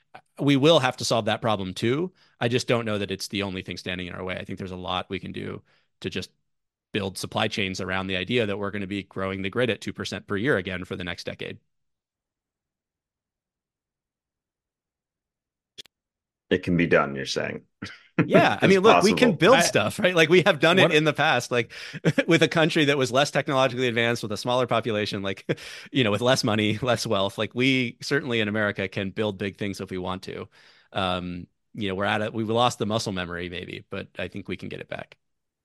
we will have to solve that problem too. I just don't know that it's the only thing standing in our way. I think there's a lot we can do to just build supply chains around the idea that we're going to be growing the grid at 2% per year again for the next decade. It can be done, you're saying. Yeah. I mean, look, we can build stuff, right? Like we have done it in the past, like with a country that was less technologically advanced, with a smaller population, like, with less money, less wealth. Like we certainly in America can build big things if we want to. We've lost the muscle memory maybe, but I think we can get it back.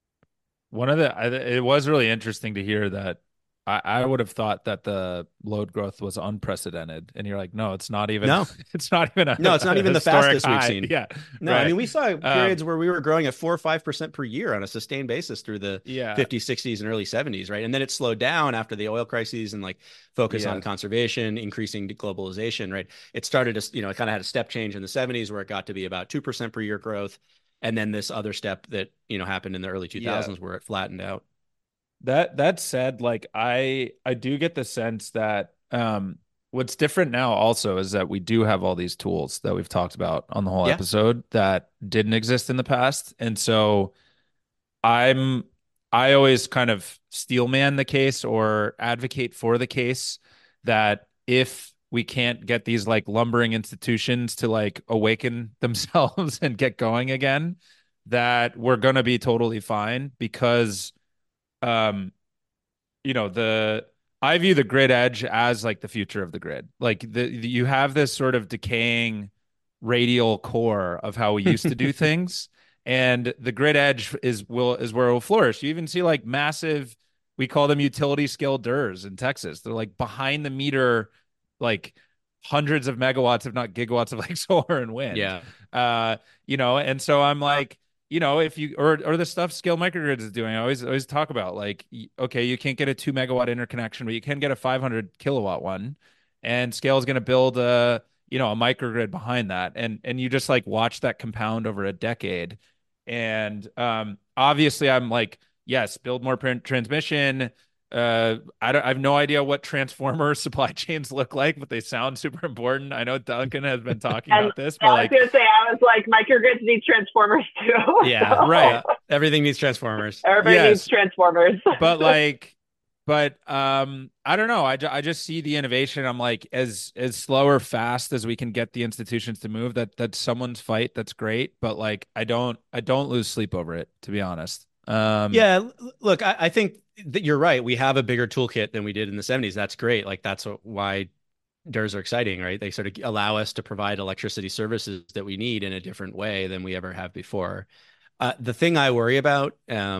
It was really interesting to hear that. I would have thought that the load growth was unprecedented, and you're like, no, it's not even. No, it's not even. It's not even the fastest high. we've seen. Yeah, no, right. I mean, we saw periods where we were growing at 4 or 5% per year on a sustained basis through the 50s, 60s, and early 70s, right? And then it slowed down after the oil crises and like focus on conservation, increasing globalization, right? It started to, it kind of had a step change in the 70s where it got to be about 2% per year growth, and then this other step that happened in the early 2000s where it flattened out. That said, like I do get the sense that what's different now also is that we do have all these tools that we've talked about on the whole episode that didn't exist in the past. And so I always kind of steelman the case or advocate for the case that if we can't get these like lumbering institutions to like awaken themselves and get going again, that we're going to be totally fine because I view the grid edge as like the future of the grid. Like you have this sort of decaying radial core of how we used to do things, and the grid edge is where it will flourish. You even see like massive, we call them utility scale DERs in Texas. They're like behind the meter, like hundreds of megawatts, if not gigawatts of like solar and wind. Yeah. And so I'm like, if you or the stuff Scale Microgrids is doing, I always talk about like, okay, you can't get a 2 megawatt interconnection, but you can get a 500 kilowatt one, and Scale is going to build a microgrid behind that, and you just like watch that compound over a decade, and obviously I'm like, yes, build more transmission. I have no idea what transformer supply chains look like, but they sound super important. I know Duncan has been talking about this, but I was going to say, I was like, microgrids need transformers too. Yeah, so. Right. Everything needs transformers. Everybody needs transformers. But I don't know. I just see the innovation. I'm like, as slow or fast as we can get the institutions to move, that's someone's fight. That's great. But like, I don't lose sleep over it, to be honest. Look, I think that you're right. We have a bigger toolkit than we did in the 70s. That's great. Like that's why DERs are exciting, right? They sort of allow us to provide electricity services that we need in a different way than we ever have before. The thing I worry about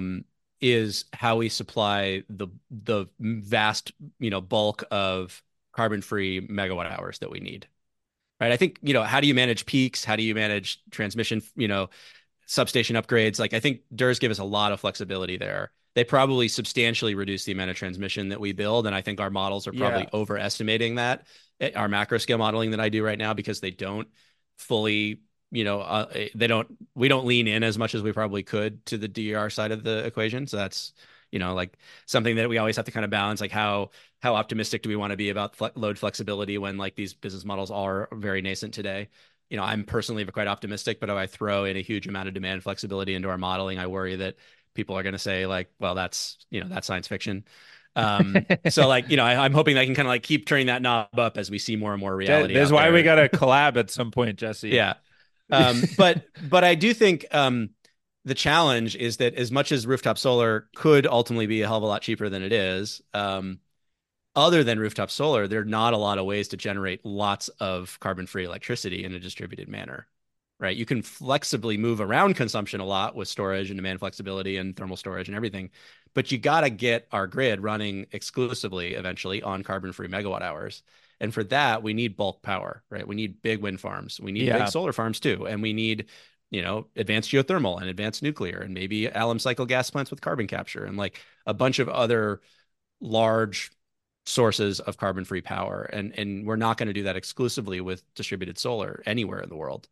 is how we supply the vast, bulk of carbon-free megawatt hours that we need, right? I think, how do you manage peaks? How do you manage transmission, substation upgrades? Like I think DERs give us a lot of flexibility there. They probably substantially reduce the amount of transmission that we build. And I think our models are probably overestimating that. Our macro scale modeling that I do right now, because they don't fully, we don't lean in as much as we probably could to the DER side of the equation. So that's, like something that we always have to kind of balance, like how optimistic do we want to be about load flexibility when like these business models are very nascent today. I'm personally quite optimistic, but if I throw in a huge amount of demand flexibility into our modeling, I worry that people are going to say like, well, that's science fiction. So like, I'm hoping I can kind of like keep turning that knob up as we see more and more reality. That's why we got to collab at some point, Jesse. Yeah. But I do think the challenge is that as much as rooftop solar could ultimately be a hell of a lot cheaper than it is, other than rooftop solar, there are not a lot of ways to generate lots of carbon-free electricity in a distributed manner, right? You can flexibly move around consumption a lot with storage and demand flexibility and thermal storage and everything, but you got to get our grid running exclusively eventually on carbon-free megawatt hours. And for that, we need bulk power, right? We need big wind farms. We need big solar farms too. And we need, advanced geothermal and advanced nuclear and maybe alum cycle gas plants with carbon capture and like a bunch of other large sources of carbon-free power. And we're not going to do that exclusively with distributed solar anywhere in the world.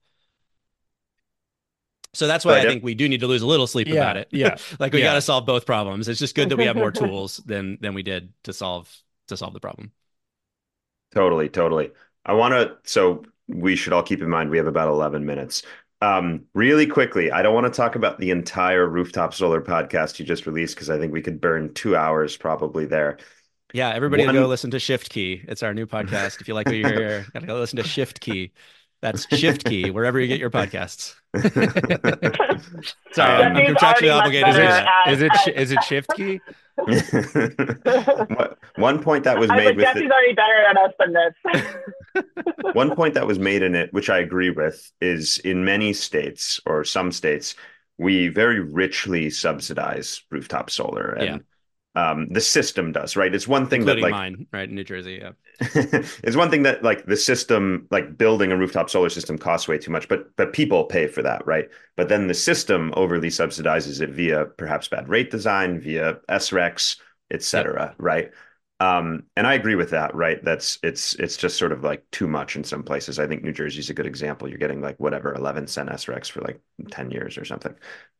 So that's why I think we do need to lose a little sleep about it. Yeah. Like we got to solve both problems. It's just good that we have more tools than we did to solve the problem. Totally. So we should all keep in mind we have about 11 minutes. Really quickly, I don't want to talk about the entire rooftop solar podcast you just released because I think we could burn 2 hours probably there. Yeah, everybody go listen to Shift Key. It's our new podcast. If you like what you hear, gotta go listen to Shift Key. That's Shift Key wherever you get your podcasts. Sorry, I'm contractually obligated. Is it Shift Key? One point that was made with Jesse's already better at us than this. One point that was made in it, which I agree with, is in many states or some states, we very richly subsidize rooftop solar, and the system does, right? It's one thing including that, like, mine, right, in New Jersey, yeah. It's one thing that, like, the system, like building a rooftop solar system costs way too much, but people pay for that, right? But then the system overly subsidizes it via perhaps bad rate design, via SRECs, et cetera, right? And I agree with that, right? It's just sort of like too much in some places. I think New Jersey's a good example. You're getting like whatever 11-cent SRECs for like 10 years or something.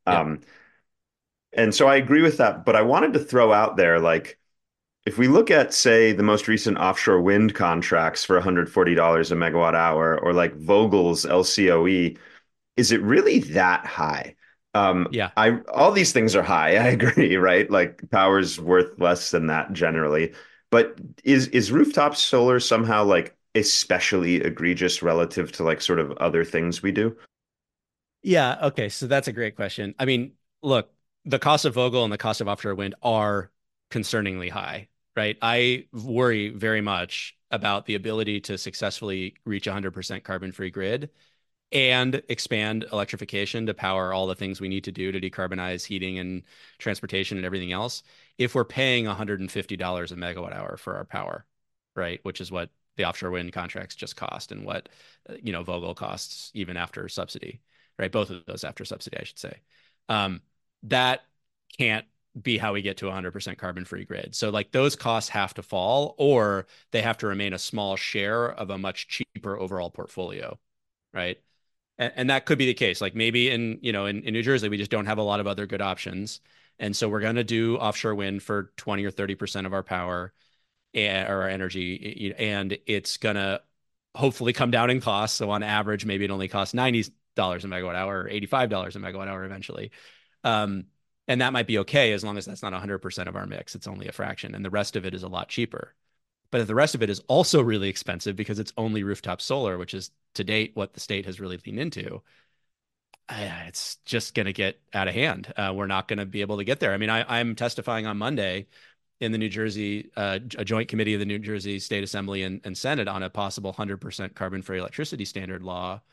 And so I agree with that, but I wanted to throw out there, like, if we look at, say, the most recent offshore wind contracts for $140 a megawatt hour, or like Vogel's LCOE, is it really that high? All these things are high. I agree, right? Like, power's worth less than that generally. But is rooftop solar somehow like especially egregious relative to like sort of other things we do? Yeah. Okay. So that's a great question. I mean, look, the cost of Vogel and the cost of offshore wind are concerningly high, right? I worry very much about the ability to successfully reach 100% carbon-free grid and expand electrification to power all the things we need to do to decarbonize heating and transportation and everything else if we're paying $150 a megawatt hour for our power, right? Which is what the offshore wind contracts just cost, and what Vogel costs even after subsidy, right? Both of those after subsidy, I should say. That can't be how we get to 100% carbon-free grid. So like those costs have to fall, or they have to remain a small share of a much cheaper overall portfolio, right? And that could be the case. Like maybe in New Jersey, we just don't have a lot of other good options. And so we're going to do offshore wind for 20 or 30% of our power or our energy. And it's going to hopefully come down in cost. So on average, maybe it only costs $90 a megawatt hour or $85 a megawatt hour eventually. And that might be okay as long as that's not 100% of our mix. It's only a fraction. And the rest of it is a lot cheaper. But the rest of it is also really expensive because it's only rooftop solar, which is to date what the state has really leaned into. It's just going to get out of hand. We're not going to be able to get there. I mean, I'm testifying on Monday in the New Jersey, a joint committee of the New Jersey State Assembly and Senate on a possible 100% carbon-free electricity standard law.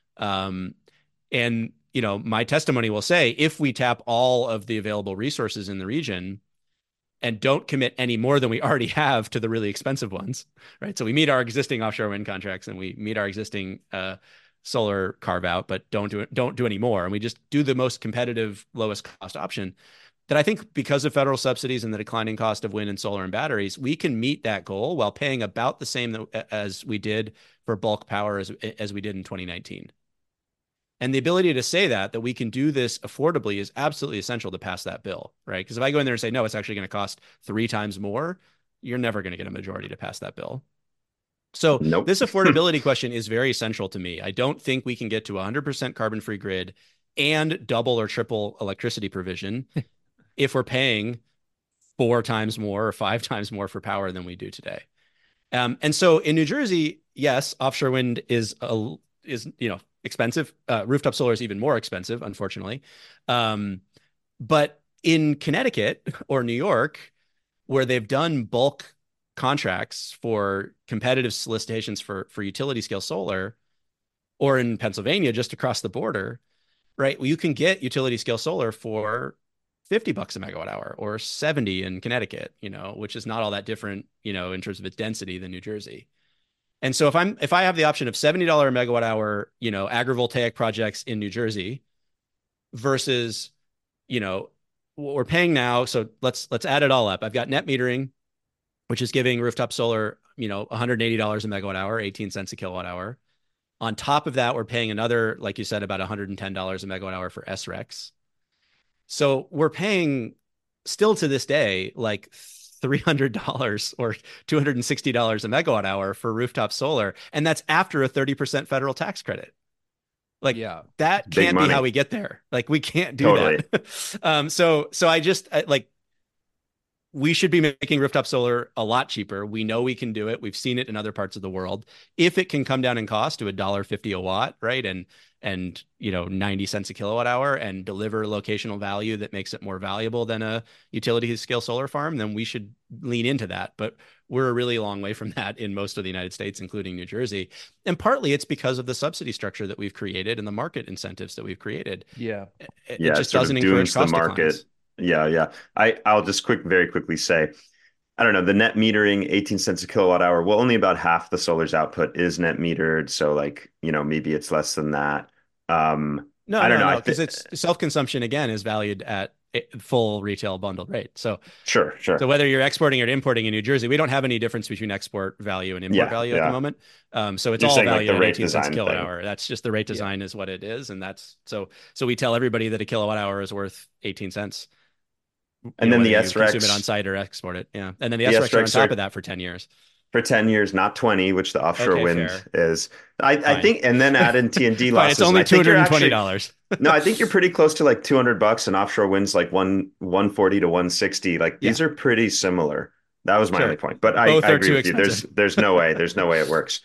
And my testimony will say, if we tap all of the available resources in the region and don't commit any more than we already have to the really expensive ones, right? So we meet our existing offshore wind contracts and we meet our existing solar carve out, but don't do any more. And we just do the most competitive, lowest cost option. That I think because of federal subsidies and the declining cost of wind and solar and batteries, we can meet that goal while paying about the same as we did for bulk power as we did in 2019. And the ability to say that we can do this affordably is absolutely essential to pass that bill, right? Because if I go in there and say, no, it's actually going to cost 3 times more, you're never going to get a majority to pass that bill. So This affordability question is very central to me. I don't think we can get to 100% carbon-free grid and double or triple electricity provision if we're paying 4 times more or 5 times more for power than we do today. And so in New Jersey, yes, offshore wind is expensive. Rooftop solar is even more expensive, unfortunately. But in Connecticut or New York, where they've done bulk contracts for competitive solicitations for utility scale solar, or in Pennsylvania, just across the border, right? Well, you can get utility scale solar for $50 a megawatt hour or 70 in Connecticut, which is not all that different, in terms of its density than New Jersey. And so if I have the option of $70 a megawatt hour, agrivoltaic projects in New Jersey versus, what we're paying now. So let's add it all up. I've got net metering, which is giving rooftop solar, $180 a megawatt hour, 18 cents a kilowatt hour. On top of that, we're paying another, like you said, about $110 a megawatt hour for SRECs. So we're paying still to this day, like $300 or $260 a megawatt hour for rooftop solar, and that's after a 30% federal tax credit. Like, yeah, that can't be how we get there. Like, we can't do that. So I like, we should be making rooftop solar a lot cheaper. We know we can do it. We've seen it in other parts of the world. If it can come down in cost to $1.50 a watt, right, and 90 cents a kilowatt hour, and deliver locational value that makes it more valuable than a utility scale solar farm, then we should lean into that. But we're a really long way from that in most of the United States, including New Jersey. And partly it's because of the subsidy structure that we've created and the market incentives that we've created. Yeah. It just doesn't encourage cost declines. Yeah. I'll just very quickly say, I don't know, the net metering, 18 cents a kilowatt hour. Well, only about half the solar's output is net metered. So like, maybe it's less than that. I don't know. Because it's self-consumption, again, is valued at full retail bundled rate. So sure. So whether you're exporting or importing in New Jersey, we don't have any difference between export value and import value at the moment. So it's all valued at 18 cents a kilowatt hour. That's just the rate design is what it is. And that's so we tell everybody that a kilowatt hour is worth 18 cents. And then the SRECs, consume it on site or export it. Yeah. And then the SRECs are on top of that for 10 years. For 10 years, not 20, which the offshore wind is. I think, and then add in T&D losses. It's only $220. No, I think you're pretty close to like $200, and offshore wind's like 140 to 160. Like these are pretty similar. That was my only point. But I agree with you. There's no way it works.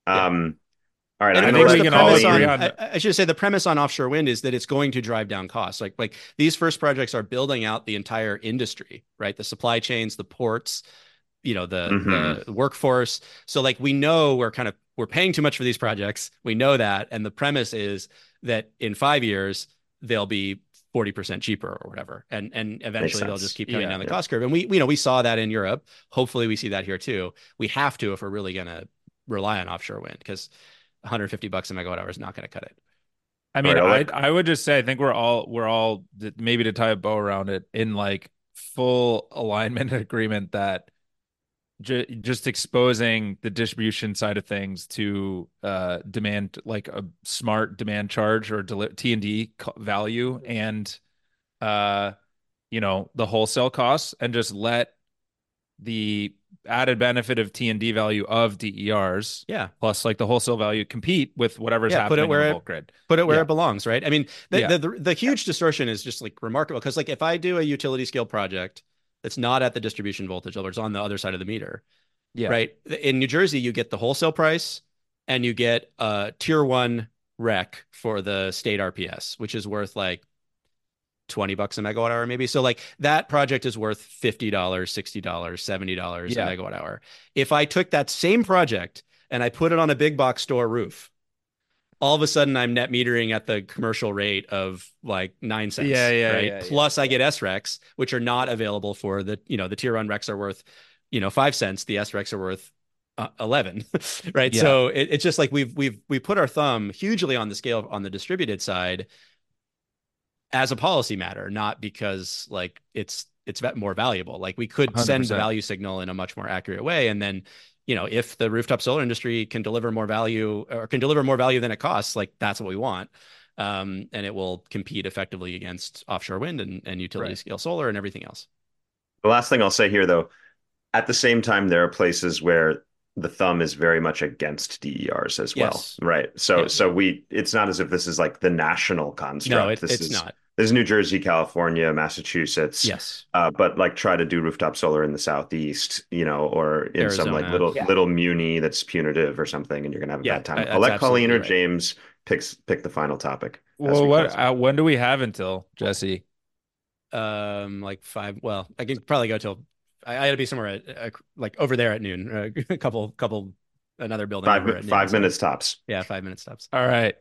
All right, I think we can all agree on. I should say the premise on offshore wind is that it's going to drive down costs. Like these first projects are building out the entire industry, right? The supply chains, the ports, the workforce. So like we know we're paying too much for these projects. We know that, and the premise is that in 5 years they'll be 40% cheaper or whatever, and eventually they'll just keep coming down the cost curve. And we saw that in Europe. Hopefully we see that here too. We have to if we're really going to rely on offshore wind, because $150 a megawatt hour is not going to cut it. I mean, I would just say I think we're all maybe to tie a bow around it, in like full alignment and agreement that just exposing the distribution side of things to demand, like a smart demand charge or T&D value, and the wholesale costs, and just let the added benefit of T&D value of DERs, plus like the wholesale value, compete with whatever's happening in the bulk grid. Put it where it belongs, right? I mean, the huge distortion is just like remarkable, because like if I do a utility scale project that's not at the distribution voltage level, it's on the other side of the meter, right? In New Jersey, you get the wholesale price, and you get a tier 1 rec for the state RPS, which is worth like $20 a megawatt hour, maybe. So like that project is worth $50, $60, $70 a megawatt hour. If I took that same project and I put it on a big box store roof, all of a sudden I'm net metering at the commercial rate of like 9 cents. Plus I get SRECs, which are not available for the tier 1 RECs are worth 5 cents. The SRECs are worth 11, right? So it's just like we put our thumb hugely on the scale on the distributed side as a policy matter, not because like it's more valuable. Like we could 100%. Send the value signal in a much more accurate way. And then, if the rooftop solar industry can deliver more value than it costs, like that's what we want. And it will compete effectively against offshore wind and utility scale solar and everything else. The last thing I'll say here, though, at the same time, there are places where the thumb is very much against DERs as well, right? So it's not as if this is like the national construct. No, it's not. There's New Jersey, California, Massachusetts. Yes. But like try to do rooftop solar in the Southeast, or in Arizona. Some like little muni that's punitive or something, and you're gonna have a bad time. I'll let Colleen or James pick the final topic. Well, when do we have until, Jesse? Like 5. Well, I can probably go till I had to be somewhere at like over there at noon. A couple another building. 5 minutes tops. Yeah, 5 minutes tops. All right.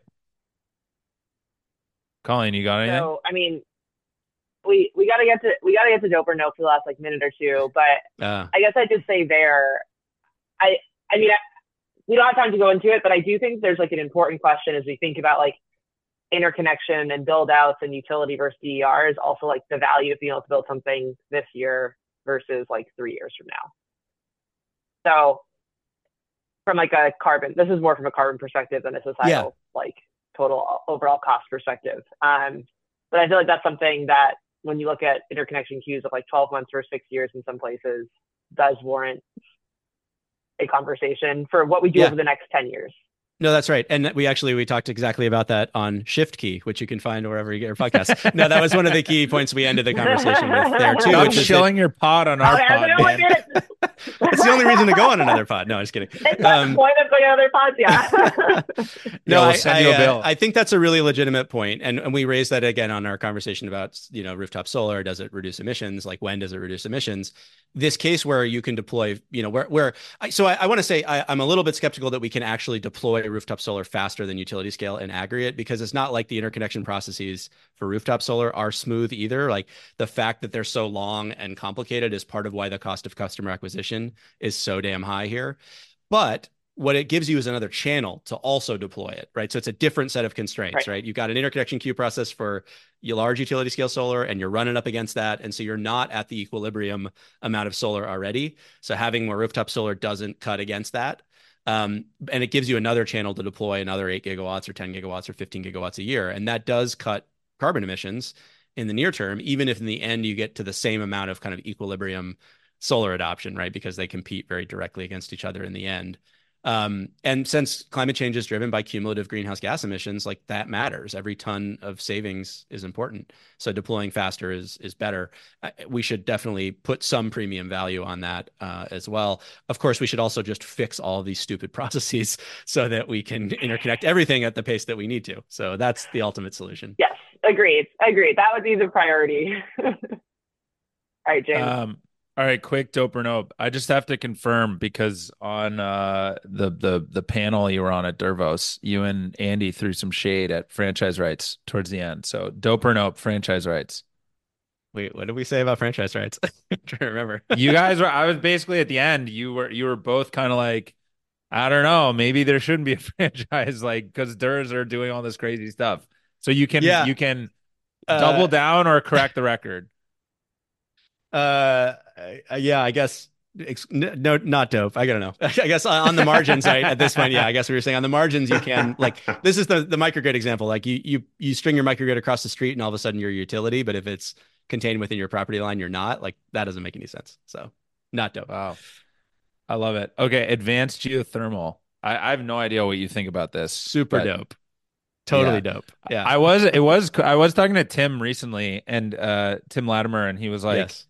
Colleen, you got anything? So, I mean, we gotta get to Doper Note for the last like minute or two, but I guess I'd just say I mean, we don't have time to go into it, but I do think there's like an important question as we think about like interconnection and build outs and utility versus DER is also like the value of being able to build something this year versus like 3 years from now. So from like this is more from a carbon perspective than a societal like total overall cost perspective. But I feel like that's something that when you look at interconnection queues of like 12 months or 6 years in some places, does warrant a conversation for what we do over the next 10 years. No, that's right. And we talked exactly about that on Shift Key, which you can find wherever you get your podcasts. No, that was one of the key points we ended the conversation with there too. Stop shilling your pod on our pod, man. That's the only reason to go on another pod. No, I'm just kidding. It's the point of going on other pods, yeah. No, we'll send you a bill. I think that's a really legitimate point. And we raised that again on our conversation about, rooftop solar. Does it reduce emissions? Like, when does it reduce emissions? This case where you can deploy, I want to say I'm a little bit skeptical that we can actually deploy rooftop solar faster than utility scale in aggregate, because it's not like the interconnection processes for rooftop solar are smooth either. Like, the fact that they're so long and complicated is part of why the cost of customer acquisition is so damn high here. But what it gives you is another channel to also deploy it, right? So it's a different set of constraints, right? You've got an interconnection queue process for your large utility scale solar, and you're running up against that. And so you're not at the equilibrium amount of solar already. So having more rooftop solar doesn't cut against that. And it gives you another channel to deploy another 8 gigawatts or 10 gigawatts or 15 gigawatts a year. And that does cut carbon emissions in the near term, even if in the end you get to the same amount of kind of equilibrium solar adoption, right? Because they compete very directly against each other in the end. And since climate change is driven by cumulative greenhouse gas emissions, like, that matters. Every ton of savings is important. So deploying faster is better. We should definitely put some premium value on that as well. Of course, we should also just fix all of these stupid processes so that we can interconnect everything at the pace that we need to. So that's the ultimate solution. Yes, agreed. That would be the priority. All right, James. All right, quick dope or nope. I just have to confirm, because on the panel you were on at Dervos, you and Andy threw some shade at franchise rights towards the end. So dope or nope, franchise rights. Wait, what did we say about franchise rights? I'm trying to remember. You guys were. I was basically at the end. You were both kind of like, I don't know, maybe there shouldn't be a franchise, like, because DERs are doing all this crazy stuff. So you can double down or correct the record. Yeah, I guess no, not dope. I don't know. I guess on the margins, right? At this point, yeah, I guess we were saying on the margins, you can, like, this is the microgrid example. Like, you string your microgrid across the street and all of a sudden you're a utility, but if it's contained within your property line, you're not. Like, that doesn't make any sense. So not dope. Wow. I love it. Okay. Advanced geothermal. I have no idea what you think about this. Super dope. Totally dope. Yeah. I was talking to Tim recently, and Tim Latimer, and he was like, yes.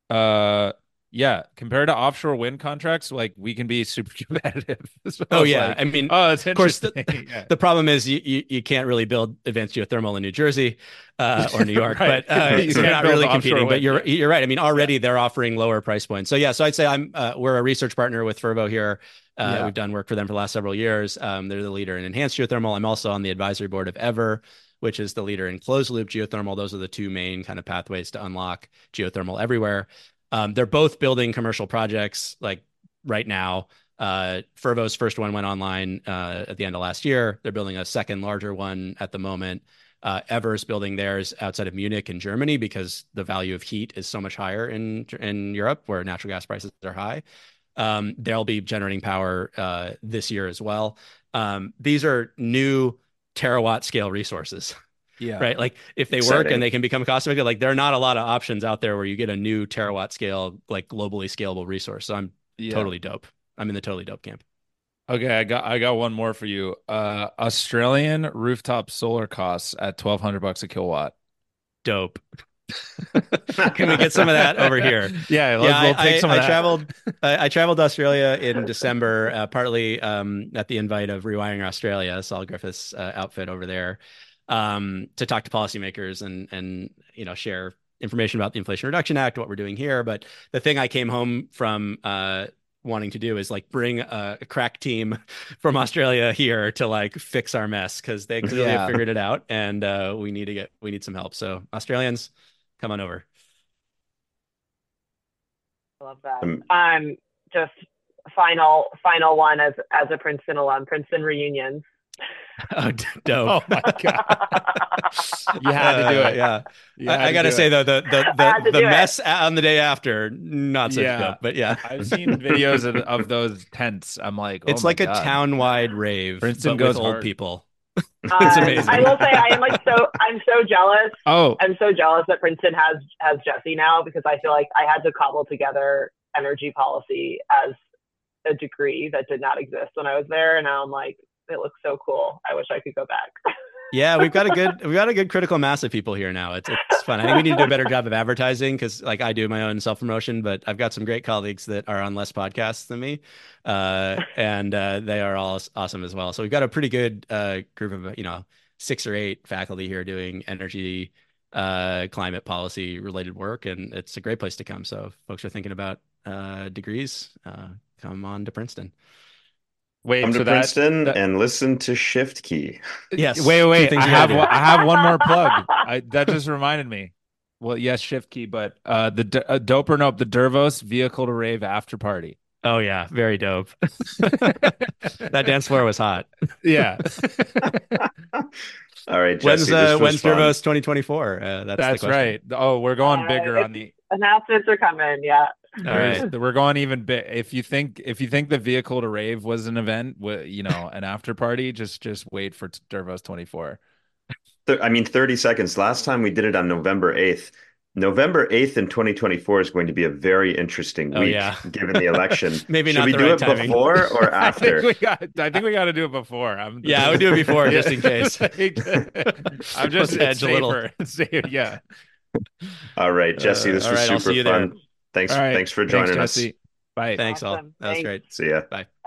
Yeah, compared to offshore wind contracts, like, we can be super competitive. So I mean, it's of course, interesting. the problem is you can't really build advanced geothermal in New Jersey or New York, right. But so you're not really competing. But you're right. I mean, already they're offering lower price points. So I'd say we're a research partner with Fervo here. We've done work for them for the last several years. They're the leader in enhanced geothermal. I'm also on the advisory board of Ever, which is the leader in closed loop geothermal. Those are the two main kind of pathways to unlock geothermal everywhere. They're both building commercial projects, like, right now. Fervo's first one went online at the end of last year. They're building a second larger one at the moment. Ever's building theirs outside of Munich in Germany, because the value of heat is so much higher in Europe, where natural gas prices are high. They'll be generating power this year as well. These are new terawatt scale resources. Yeah. Right. Like, if they work and they can become cost effective, like, there are not a lot of options out there where you get a new terawatt scale, like, globally scalable resource. So I'm totally dope. I'm in the totally dope camp. Okay. I got one more for you. Australian rooftop solar costs at $1,200 a kilowatt. Dope. Can we get some of that over here? Yeah. We'll take some of that. I traveled to Australia in December, partly at the invite of Rewiring Australia, Saul Griffiths' outfit over there. To talk to policymakers and share information about the Inflation Reduction Act, what we're doing here. But the thing I came home from wanting to do is, like, bring a crack team from Australia here to, like, fix our mess, because they clearly have figured it out, and we need some help. So Australians, come on over. I love that. Just final one as a Princeton alum, Princeton reunions. Oh, dope. Oh my God. You had to do it. Yeah. I got to say, though, the mess on the day after, not such dope, but yeah. I've seen videos of those tents. I'm like, it's like a town-wide rave. Princeton goes with old people. It's amazing. I will say I'm so jealous. Oh, I'm so jealous that Princeton has Jesse now, because I feel like I had to cobble together energy policy as a degree that did not exist when I was there, and now I'm like, it looks so cool. I wish I could go back. Yeah, we've got a good critical mass of people here now. It's fun. I think we need to do a better job of advertising, because like I do my own self-promotion, but I've got some great colleagues that are on less podcasts than me, and they are all awesome as well. So we've got a pretty good group of 6 or 8 faculty here doing energy, climate policy related work, and it's a great place to come. So if folks are thinking about degrees, come on to Princeton. Wait, come to Princeton and listen to Shift Key. Yes. Wait. I have one more plug. That just reminded me. Well, yes, Shift Key, but the Dope or Nope, the Dervos Vehicle to Rave after party. Oh yeah, very dope. That dance floor was hot. Yeah. All right, Jesse, when's Dervos 2024? That's right. Oh, we're going bigger on the announcements are coming. Yeah. All right, we're going even big. If you think the Vehicle to Rave was an event, an after party, just wait for Dervos 24. 30 seconds. Last time we did it on November 8th. November 8th in 2024 is going to be a very interesting week, given the election. Maybe Should not we the do right it timing. Before or after? I think we got to do it before. I would do it before, just in case. I'm just edge a little. Yeah. All right, Jesse, this was super fun. Thanks for joining us. Bye. Thanks all. That was great. See ya. Bye.